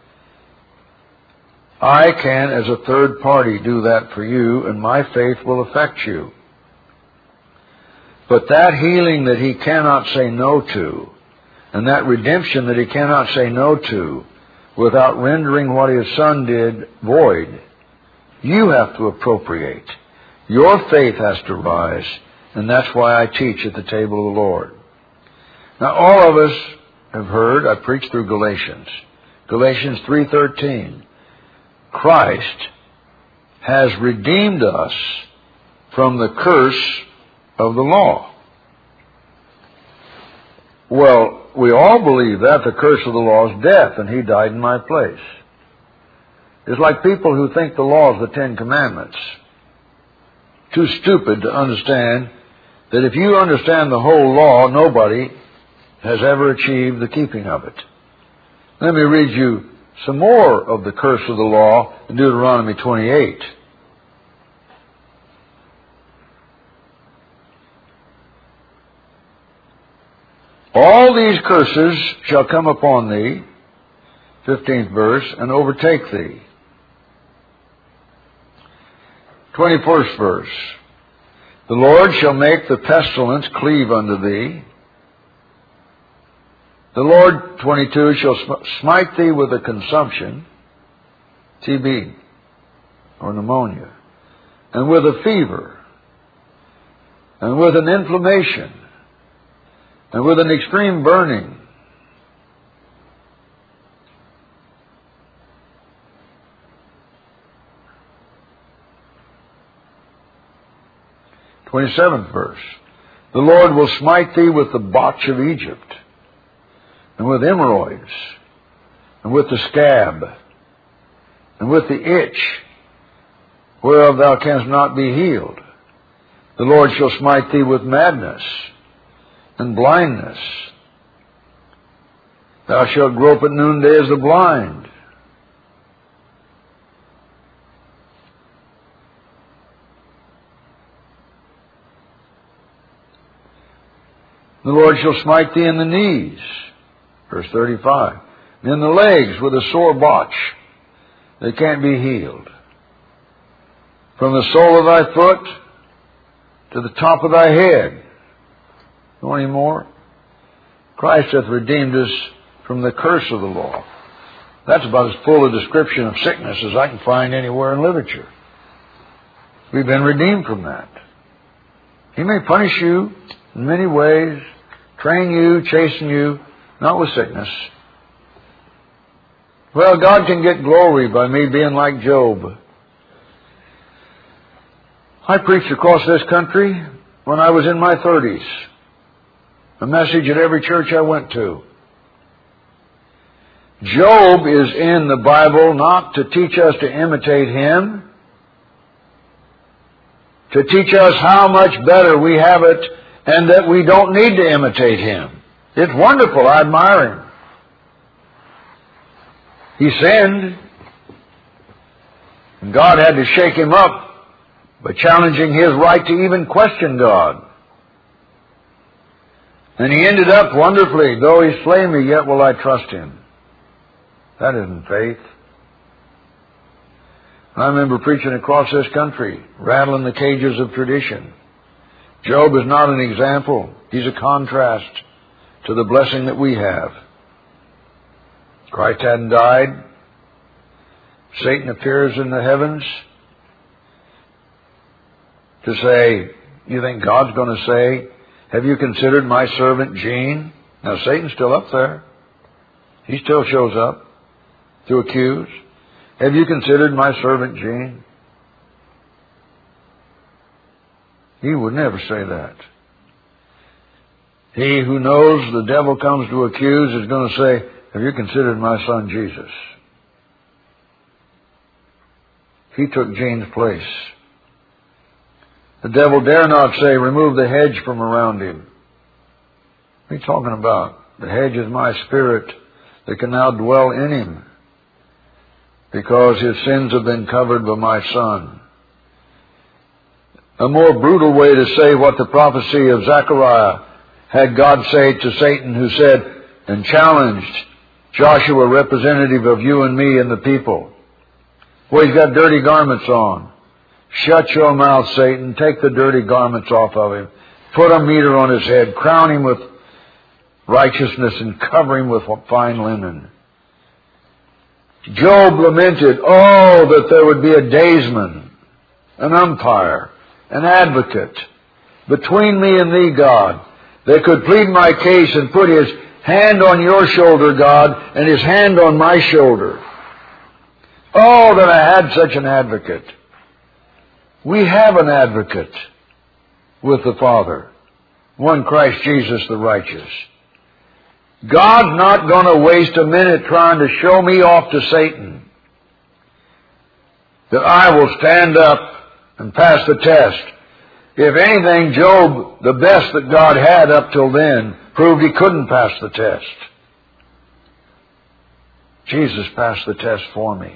I can, as a third party, do that for you, and my faith will affect you. But that healing that he cannot say no to, and that redemption that he cannot say no to, without rendering what his Son did void, you have to appropriate. Your faith has to rise, and that's why I teach at the table of the Lord. Now, all of us have heard, I preached through Galatians. Galatians three thirteen. Christ has redeemed us from the curse of the law. Well, we all believe that the curse of the law is death, and he died in my place. It's like people who think the law is the Ten Commandments. Too stupid to understand that if you understand the whole law, nobody has ever achieved the keeping of it. Let me read you some more of the curse of the law in Deuteronomy twenty-eight. All these curses shall come upon thee, fifteenth verse, and overtake thee. twenty-first verse. The Lord shall make the pestilence cleave unto thee. The Lord, twenty-two, shall smite thee with a consumption, T B, or pneumonia, and with a fever, and with an inflammation, and with an extreme burning. twenty-seventh verse. The Lord will smite thee with the botch of Egypt, and with hemorrhoids, and with the scab, and with the itch, whereof thou canst not be healed. The Lord shall smite thee with madness and blindness. Thou shalt grope at noonday as the blind. The Lord shall smite thee in the knees. Verse thirty-five. And in the legs with a sore botch. They can't be healed. From the sole of thy foot to the top of thy head. No any more? Christ hath redeemed us from the curse of the law. That's about as full a description of sickness as I can find anywhere in literature. We've been redeemed from that. He may punish you in many ways, train you, chasten you, not with sickness. Well, God can get glory by me being like Job. I preached across this country when I was in my thirties. A message at every church I went to. Job is in the Bible not to teach us to imitate him, to teach us how much better we have it and that we don't need to imitate him. It's wonderful. I admire him. He sinned. And God had to shake him up by challenging his right to even question God. And he ended up wonderfully. Though he slay me, yet will I trust him. That isn't faith. I remember preaching across this country, rattling the cages of tradition. Job is not an example. He's a contrast to the blessing that we have. Christ hadn't died. Satan appears in the heavens to say, you think God's going to say, have you considered my servant Gene? Now Satan's still up there. He still shows up to accuse. Have you considered my servant Gene? He would never say that. He who knows the devil comes to accuse is going to say, have you considered my son Jesus? He took Gene's place. The devil dare not say, remove the hedge from around him. What are you talking about? The hedge is my spirit that can now dwell in him, because his sins have been covered by my Son. A more brutal way to say what the prophecy of Zechariah had God say to Satan, who said and challenged Joshua, representative of you and me and the people. Well, he's got dirty garments on. Shut your mouth, Satan. Take the dirty garments off of him. Put a mitre on his head. Crown him with righteousness and cover him with fine linen. Job lamented, oh, that there would be a daysman, an umpire, an advocate between me and thee, God, that could plead my case and put his hand on your shoulder, God, and his hand on my shoulder. Oh, that I had such an advocate. We have an advocate with the Father, one Christ Jesus the righteous. God's not going to waste a minute trying to show me off to Satan that I will stand up and pass the test. If anything, Job, the best that God had up till then, proved he couldn't pass the test. Jesus passed the test for me.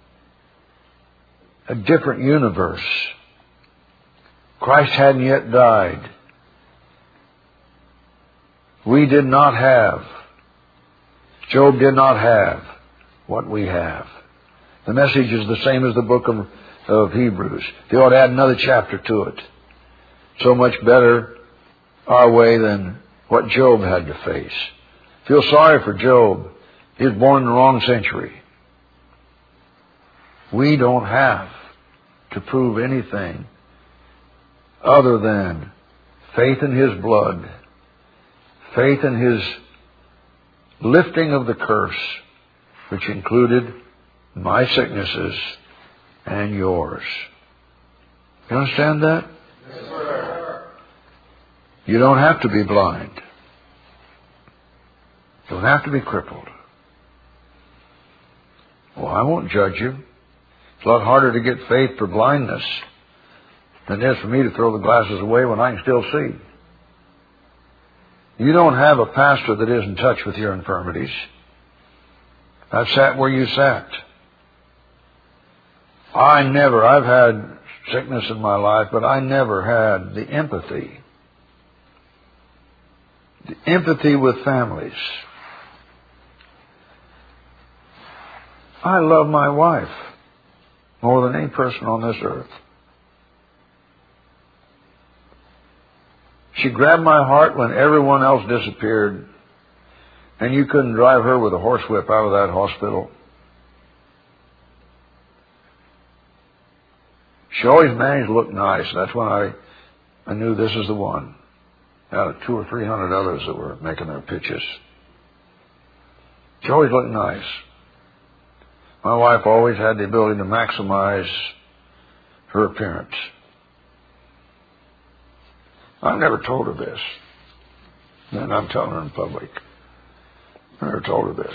A different universe. Christ hadn't yet died. We did not have, Job did not have what we have. The message is the same as the book of, of Hebrews. They ought to add another chapter to it. So much better our way than what Job had to face. Feel sorry for Job. He was born in the wrong century. We don't have to prove anything other than faith in his blood, faith in his lifting of the curse, which included my sicknesses and yours. You understand that? Yes, sir. You don't have to be blind. You don't have to be crippled. Well, I won't judge you. It's a lot harder to get faith for blindness than it is for me to throw the glasses away when I can still see. You don't have a pastor that is in touch with your infirmities. I've sat where you sat. I never, I've had sickness in my life, but I never had the empathy. The empathy with families. I love my wife more than any person on this earth. She grabbed my heart when everyone else disappeared, and you couldn't drive her with a horsewhip out of that hospital. She always managed to look nice. That's when I, I knew this is the one. out of two or three hundred others that were making their pitches. She always looked nice. My wife always had the ability to maximize her appearance. I never told her this. And I'm telling her in public. I never told her this.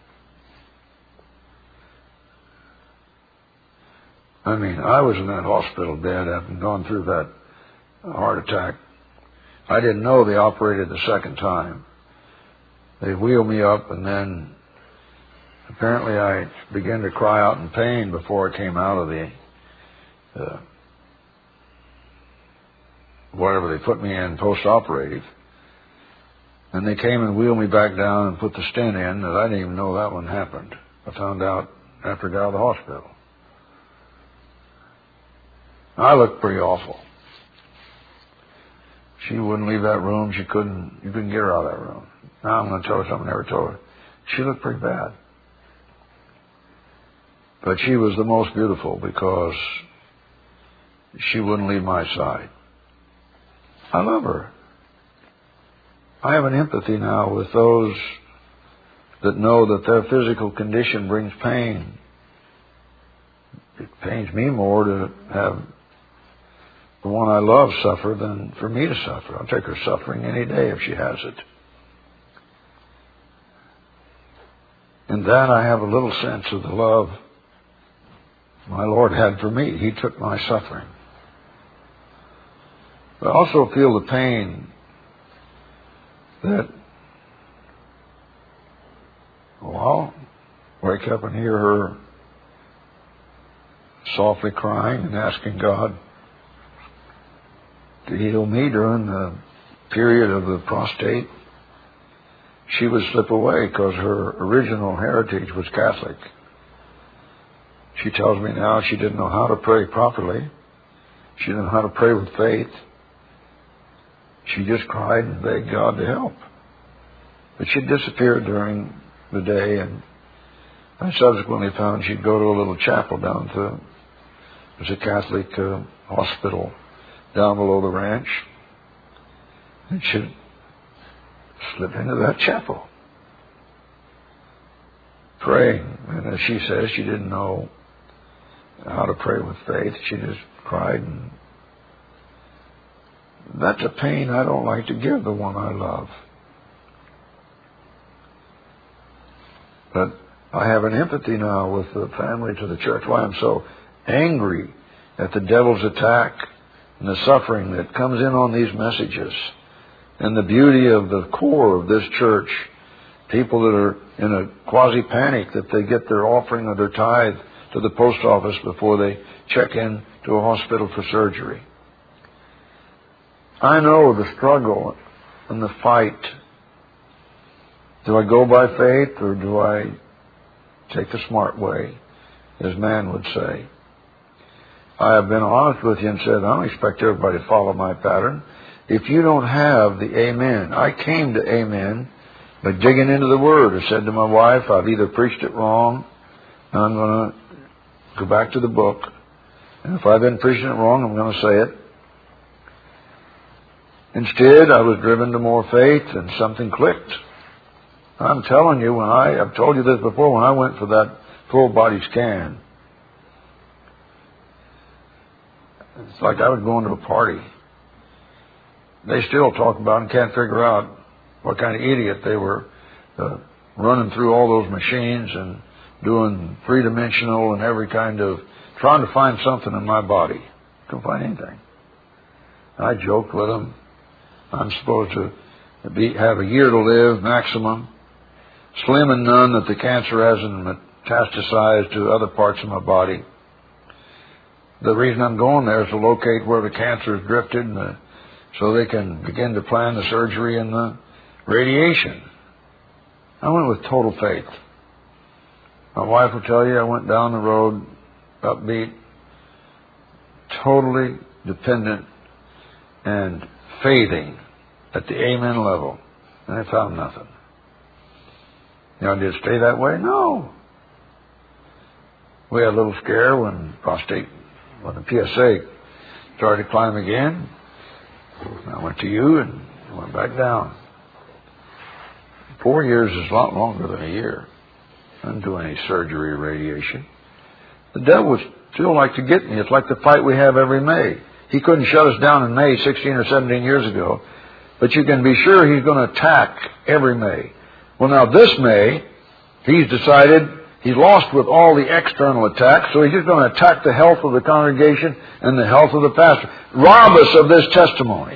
I mean, I was in that hospital bed having gone through that heart attack. I didn't know they operated the second time. They wheeled me up, and then apparently I began to cry out in pain before I came out of the uh, whatever they put me in post-operative. And they came and wheeled me back down and put the stent in, that I didn't even know that one happened. I found out after I got out of the hospital. I looked pretty awful. She wouldn't leave that room. She couldn't, you couldn't get her out of that room. Now I'm going to tell her something I never told her. She looked pretty bad. But she was the most beautiful because she wouldn't leave my side. I love her. I have an empathy now with those that know that their physical condition brings pain. It pains me more to have the one I love suffer than for me to suffer. I'll take her suffering any day if she has it. In that I have a little sense of the love my Lord had for me. He took my suffering. But I also feel the pain that, well, wake up and hear her softly crying and asking God to heal me during the period of the prostate. She would slip away because her original heritage was Catholic. She tells me now she didn't know how to pray properly. She didn't know how to pray with faith. She just cried and begged God to help. But she disappeared during the day, and I subsequently found she'd go to a little chapel down to, there's a Catholic uh, hospital down below the ranch, and she'd slip into that chapel, praying. And as she says, she didn't know how to pray with faith. She just cried, and that's a pain I don't like to give the one I love. But I have an empathy now with the family to the church. Why I'm so angry at the devil's attack and the suffering that comes in on these messages, and the beauty of the core of this church, people that are in a quasi-panic that they get their offering or their tithe to the post office before they check in to a hospital for surgery. I know the struggle and the fight. Do I go by faith, or do I take the smart way, as man would say? I have been honest with you and said, I don't expect everybody to follow my pattern. If you don't have the amen, I came to amen by digging into the Word. I said to my wife, I've either preached it wrong, and I'm going to go back to the book. And if I've been preaching it wrong, I'm going to say it. Instead, I was driven to more faith, and something clicked. I'm telling you, when I, I've told you this before, when I went for that full body scan, it's like I was going to a party. They still talk about and can't figure out what kind of idiot they were uh, running through all those machines and doing three-dimensional and every kind of, trying to find something in my body. Couldn't find anything. I joked with them. I'm supposed to be, have a year to live maximum. Slim and none, that the cancer hasn't metastasized to other parts of my body. The reason I'm going there is to locate where the cancer has drifted, and the, so they can begin to plan the surgery and the radiation. I went with total faith. My wife will tell you I went down the road, upbeat, totally dependent and faithing at the amen level, and I found nothing. You know, did it stay that way? No. We had a little scare when prostate, when the P S A started to climb again. I went to you, and Went back down. Four years is a lot longer than a year. Didn't do any surgery or radiation. The devil would still like to get me. It's like the fight we have every May. He couldn't shut us down in May sixteen or seventeen years ago. But you can be sure he's going to attack every May. Well, now this May, he's decided he's lost with all the external attacks, so he's just going to attack the health of the congregation and the health of the pastor. Rob us of this testimony.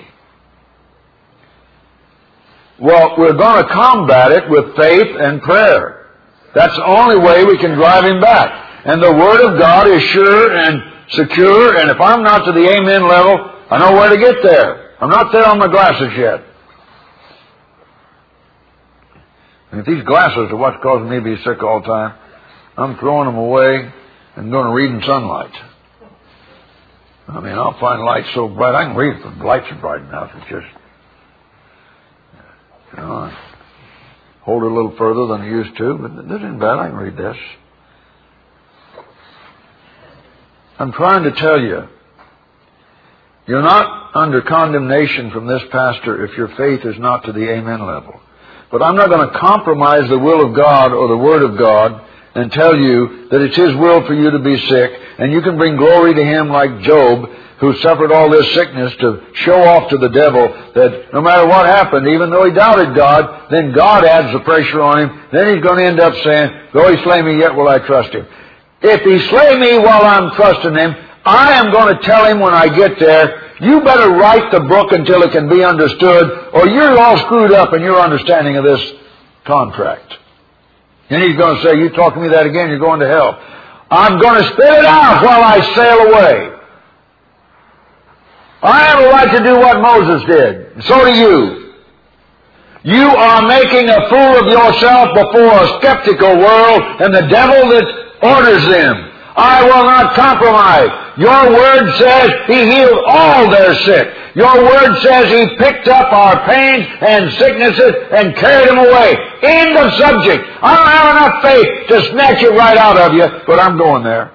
Well, we're going to combat it with faith and prayer. That's the only way we can drive him back. And the Word of God is sure and secure, and if I'm not to the amen level, I know where to get there. I'm not there on my glasses yet. And if these glasses are what's causing me to be sick all the time, I'm throwing them away and going to read in sunlight. I mean, I'll find light so bright, I can read it, but the lights are bright enough. It's just, you know, I hold it a little further than I used to, but this isn't bad. I can read this. I'm trying to tell you, you're not under condemnation from this pastor if your faith is not to the amen level. But I'm not going to compromise the will of God or the Word of God and tell you that it's His will for you to be sick, and you can bring glory to Him like Job, who suffered all this sickness, to show off to the devil that no matter what happened, even though he doubted God, then God adds the pressure on him. Then he's going to end up saying, though he slay me, yet will I trust Him. If he slay me while I'm trusting Him, I am going to tell him when I get there, you better write the book until it can be understood, or you're all screwed up in your understanding of this contract. And he's going to say, you talk to me that again, you're going to hell. I'm going to spit it out while I sail away. I have a right to do what Moses did. And so do you. You are making a fool of yourself before a skeptical world and the devil that orders them. I will not compromise. Your word says He healed all their sick. Your word says He picked up our pains and sicknesses and carried them away. End of subject. I don't have enough faith to snatch it right out of you, but I'm going there.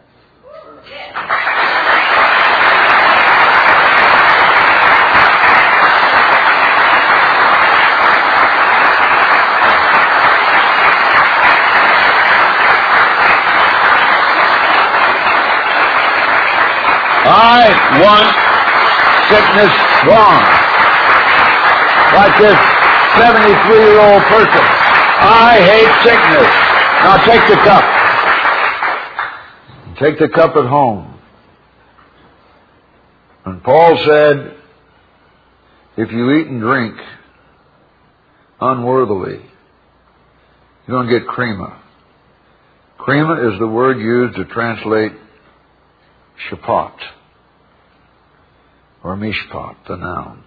I want sickness gone. Like this seventy-three-year-old person. I hate sickness. Now take the cup. Take the cup at home. And Paul said, if you eat and drink unworthily, you're going to get krima. Krima is the word used to translate shapat, or mishpat, the noun.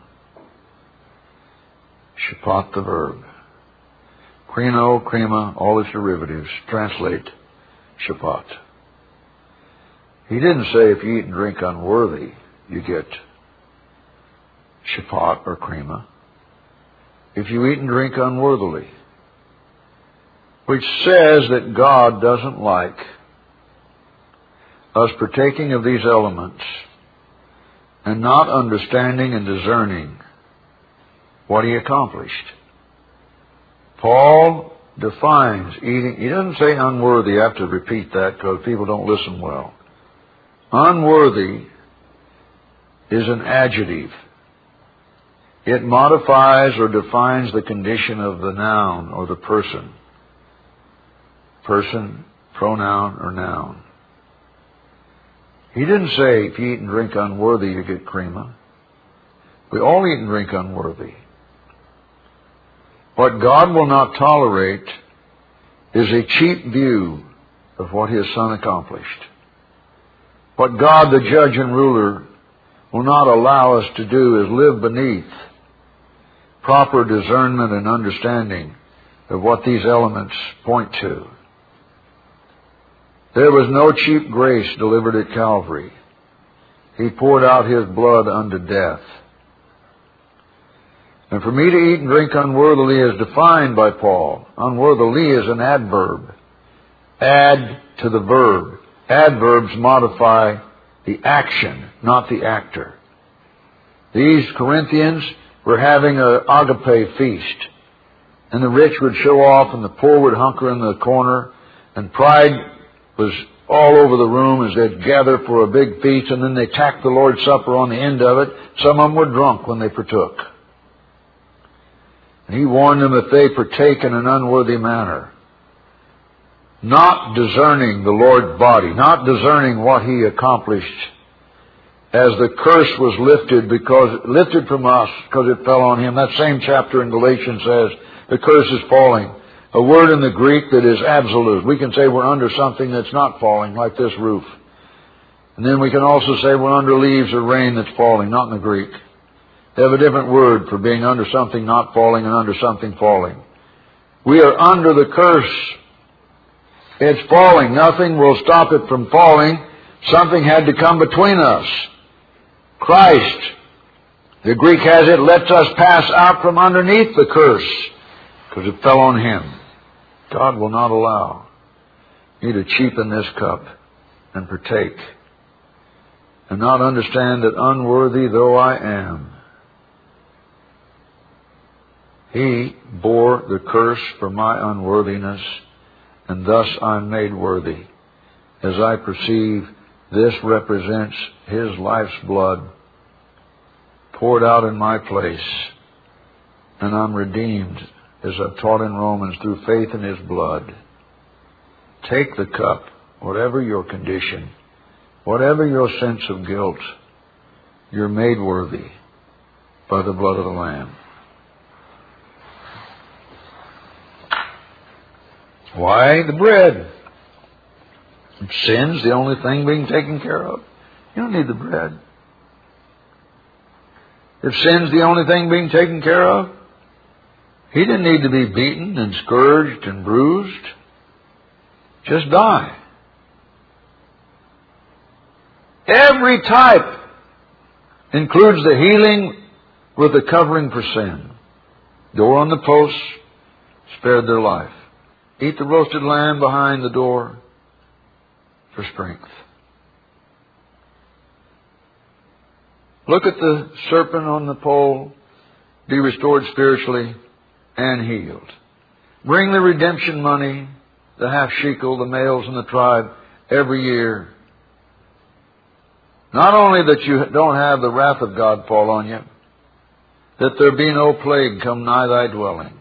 Shapat, the verb. Krino, krima, all its derivatives translate shapat. He didn't say if you eat and drink unworthy, you get shapat or krima. If you eat and drink unworthily, which says that God doesn't like us partaking of these elements and not understanding and discerning what He accomplished. Paul defines eating. He doesn't say unworthy. I have to repeat that because people don't listen well. Unworthy is an adjective. It modifies or defines the condition of the noun or the person. Person, pronoun, or noun. He didn't say if you eat and drink unworthy, you get krima. We all eat and drink unworthy. What God will not tolerate is a cheap view of what His Son accomplished. What God, the judge and ruler, will not allow us to do is live beneath proper discernment and understanding of what these elements point to. There was no cheap grace delivered at Calvary. He poured out His blood unto death. And for me to eat and drink unworthily is defined by Paul. Unworthily is an adverb. Add to the verb. Adverbs modify the action, not the actor. These Corinthians were having an agape feast. And the rich would show off and the poor would hunker in the corner. And pride was all over the room as they'd gather for a big feast, and then they tacked the Lord's Supper on the end of it. Some of them were drunk when they partook. And he warned them that they partake in an unworthy manner, not discerning the Lord's body, not discerning what he accomplished, as the curse was lifted because lifted from us because it fell on him. That same chapter in Galatians says the curse is falling. A word in the Greek that is absolute. We can say we're under something that's not falling, like this roof. And then we can also say we're under leaves or rain that's falling, not in the Greek. They have a different word for being under something not falling and under something falling. We are under the curse. It's falling. Nothing will stop it from falling. Something had to come between us. Christ, the Greek has it, lets us pass out from underneath the curse because it fell on him. God will not allow me to cheapen this cup and partake and not understand that unworthy though I am, he bore the curse for my unworthiness, and thus I'm made worthy, as I perceive this represents his life's blood poured out in my place, and I'm redeemed, as I've taught in Romans, through faith in his blood. Take the cup, whatever your condition, whatever your sense of guilt, you're made worthy by the blood of the Lamb. Why the bread? Sin's the only thing being taken care of. You don't need the bread. If sin's the only thing being taken care of, he didn't need to be beaten and scourged and bruised. Just die. Every type includes the healing with the covering for sin. Door on the post spared their life. Eat the roasted lamb behind the door for strength. Look at the serpent on the pole, be restored spiritually and healed. Bring the redemption money, the half shekel, the males in the tribe, every year. Not only that you don't have the wrath of God fall on you, that there be no plague come nigh thy dwelling.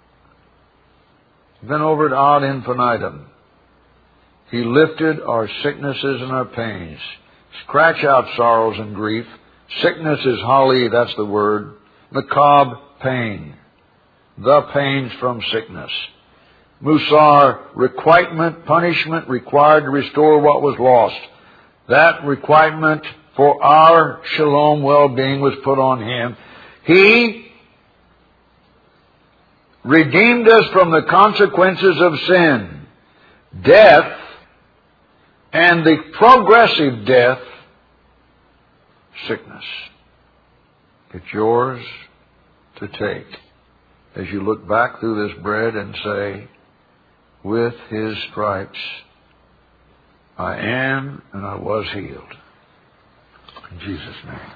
Then over at ad infinitum, he lifted our sicknesses and our pains. Scratch out sorrows and grief. Sickness is holly, that's the word. Macabre, pain. The pains from sickness. Musar, requitement, punishment required to restore what was lost. That requitement for our shalom well-being was put on him. He redeemed us from the consequences of sin, death, and the progressive death, sickness. It's yours to take as you look back through this bread and say, with his stripes I am and I was healed. In Jesus' name.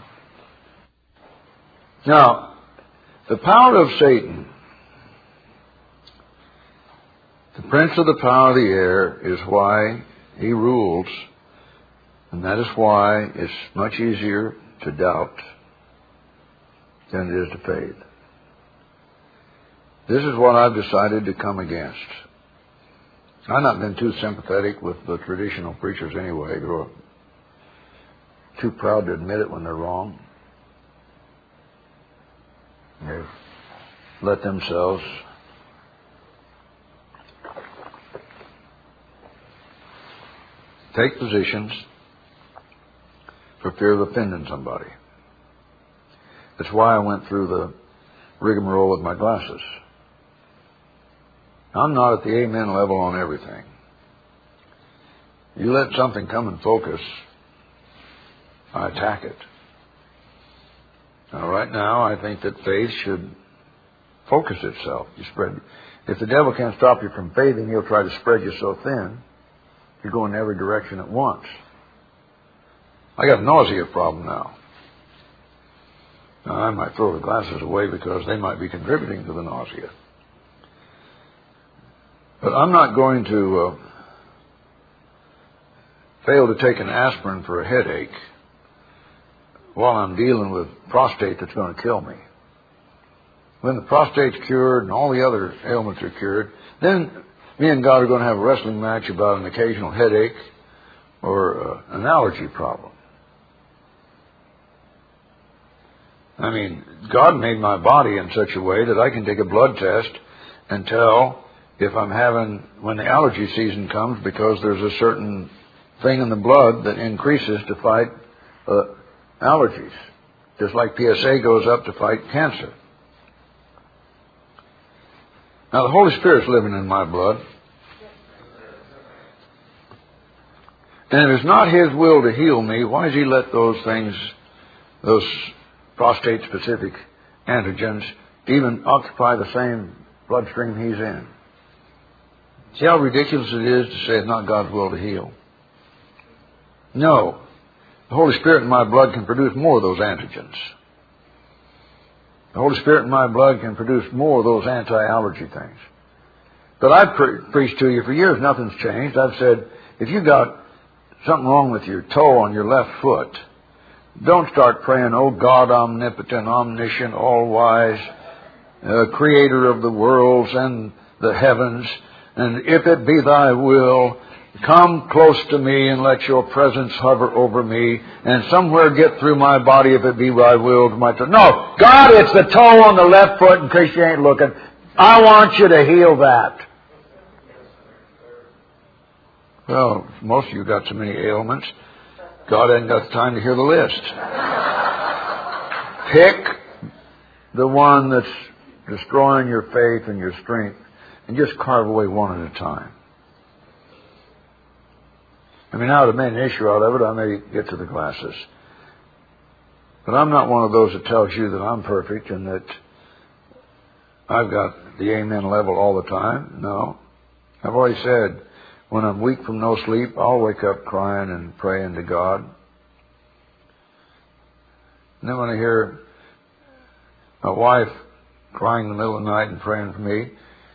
Now, the power of Satan, the prince of the power of the air, is why he rules, and that is why it's much easier to doubt than it is to faith. This is what I've decided to come against. I've not been too sympathetic with the traditional preachers anyway. They're too proud to admit it when they're wrong. They've let themselves take positions for fear of offending somebody. That's why I went through the rigmarole with my glasses. I'm not at the amen level on everything. You let something come in focus, I attack it. Now, right now, I think that faith should focus itself. You spread. If the devil can't stop you from faithing, he'll try to spread you so thin you go in every direction at once. I got a nausea problem now. Now, I might throw the glasses away because they might be contributing to the nausea. But I'm not going to uh, fail to take an aspirin for a headache while I'm dealing with prostate that's going to kill me. When the prostate's cured and all the other ailments are cured, then me and God are going to have a wrestling match about an occasional headache or uh, an allergy problem. I mean, God made my body in such a way that I can take a blood test and tell if I'm having, when the allergy season comes, because there's a certain thing in the blood that increases to fight uh, allergies, just like P S A goes up to fight cancer. Now, the Holy Spirit's living in my blood. And if it's not His will to heal me, why does He let those things, those prostate-specific antigens, even occupy the same bloodstream He's in? See how ridiculous it is to say it's not God's will to heal? No. The Holy Spirit in my blood can produce more of those antigens. The Holy Spirit in my blood can produce more of those anti-allergy things. But I've pre- preached to you for years, nothing's changed. I've said, if you've got something wrong with your toe on your left foot, don't start praying, oh God, omnipotent, omniscient, all-wise, uh, creator of the worlds and the heavens, and if it be thy will, come close to me and let your presence hover over me and somewhere get through my body if it be thy will to my toe. No, God, it's the toe on the left foot in case you ain't looking. I want you to heal that. Well, most of you got so many ailments, God ain't got the time to hear the list. Pick the one that's destroying your faith and your strength and just carve away one at a time. I mean, now to make an issue out of it, I may get to the glasses. But I'm not one of those that tells you that I'm perfect and that I've got the amen level all the time. No. I've always said, when I'm weak from no sleep, I'll wake up crying and praying to God. And then when I hear my wife crying in the middle of the night and praying for me,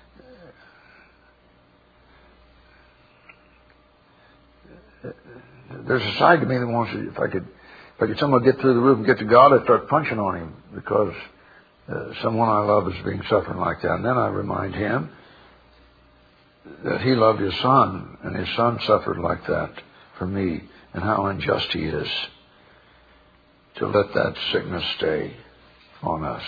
there's a side to me that wants to, if I could, if I could somehow get through the roof and get to God, I'd start punching on Him because uh, someone I love is being suffering like that. And then I remind Him that He loved His Son, and His Son suffered like that for me, and how unjust He is to let that sickness stay on us.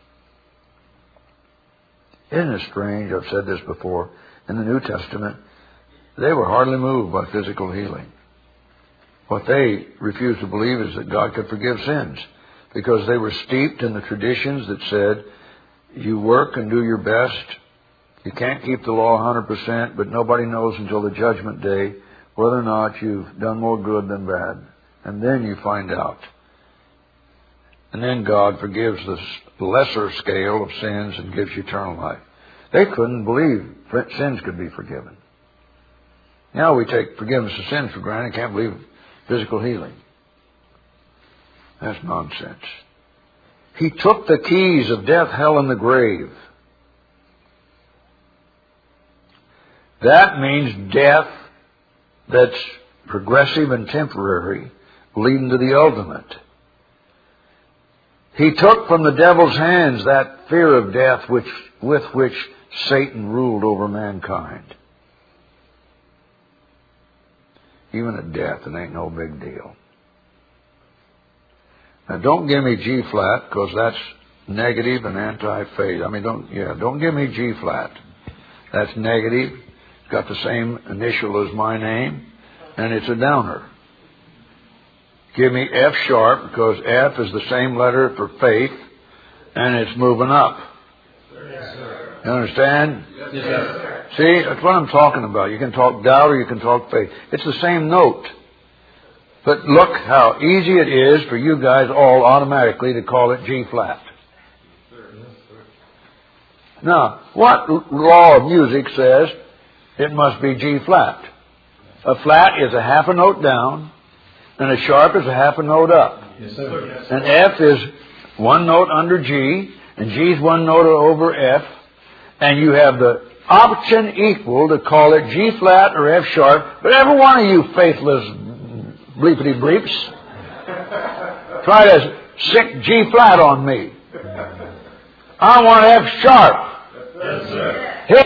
Isn't it strange? I've said this before. In the New Testament, they were hardly moved by physical healing. What they refused to believe is that God could forgive sins, because they were steeped in the traditions that said, you work and do your best. You can't keep the law one hundred percent, but nobody knows until the judgment day whether or not you've done more good than bad. And then you find out. And then God forgives the lesser scale of sins and gives you eternal life. They couldn't believe sins could be forgiven. Now we take forgiveness of sins for granted. Can't believe physical healing. That's nonsense. He took the keys of death, hell, and the grave. That means death that's progressive and temporary, leading to the ultimate. He took from the devil's hands that fear of death which, with which Satan ruled over mankind. Even at death, it ain't no big deal. Now, don't give me G flat, because that's negative and anti-faith. I mean, don't, yeah, don't give me G flat. That's negative. It's got the same initial as my name, and it's a downer. Give me F sharp, because F is the same letter for faith, and it's moving up. Yes, sir. You understand? Yes, sir. See, that's what I'm talking about. You can talk doubt or you can talk faith. It's the same note. But look how easy it is for you guys all automatically to call it G flat. Now, what law of music says it must be G flat? A flat is a half a note down, and a sharp is a half a note up. Yes, sir. And F is one note under G, and G's one note over F, and you have the option equal to call it G flat or F sharp, but every one of you faithless bleepity bleeps try to sick G flat on me. I want F sharp. Yes, sir.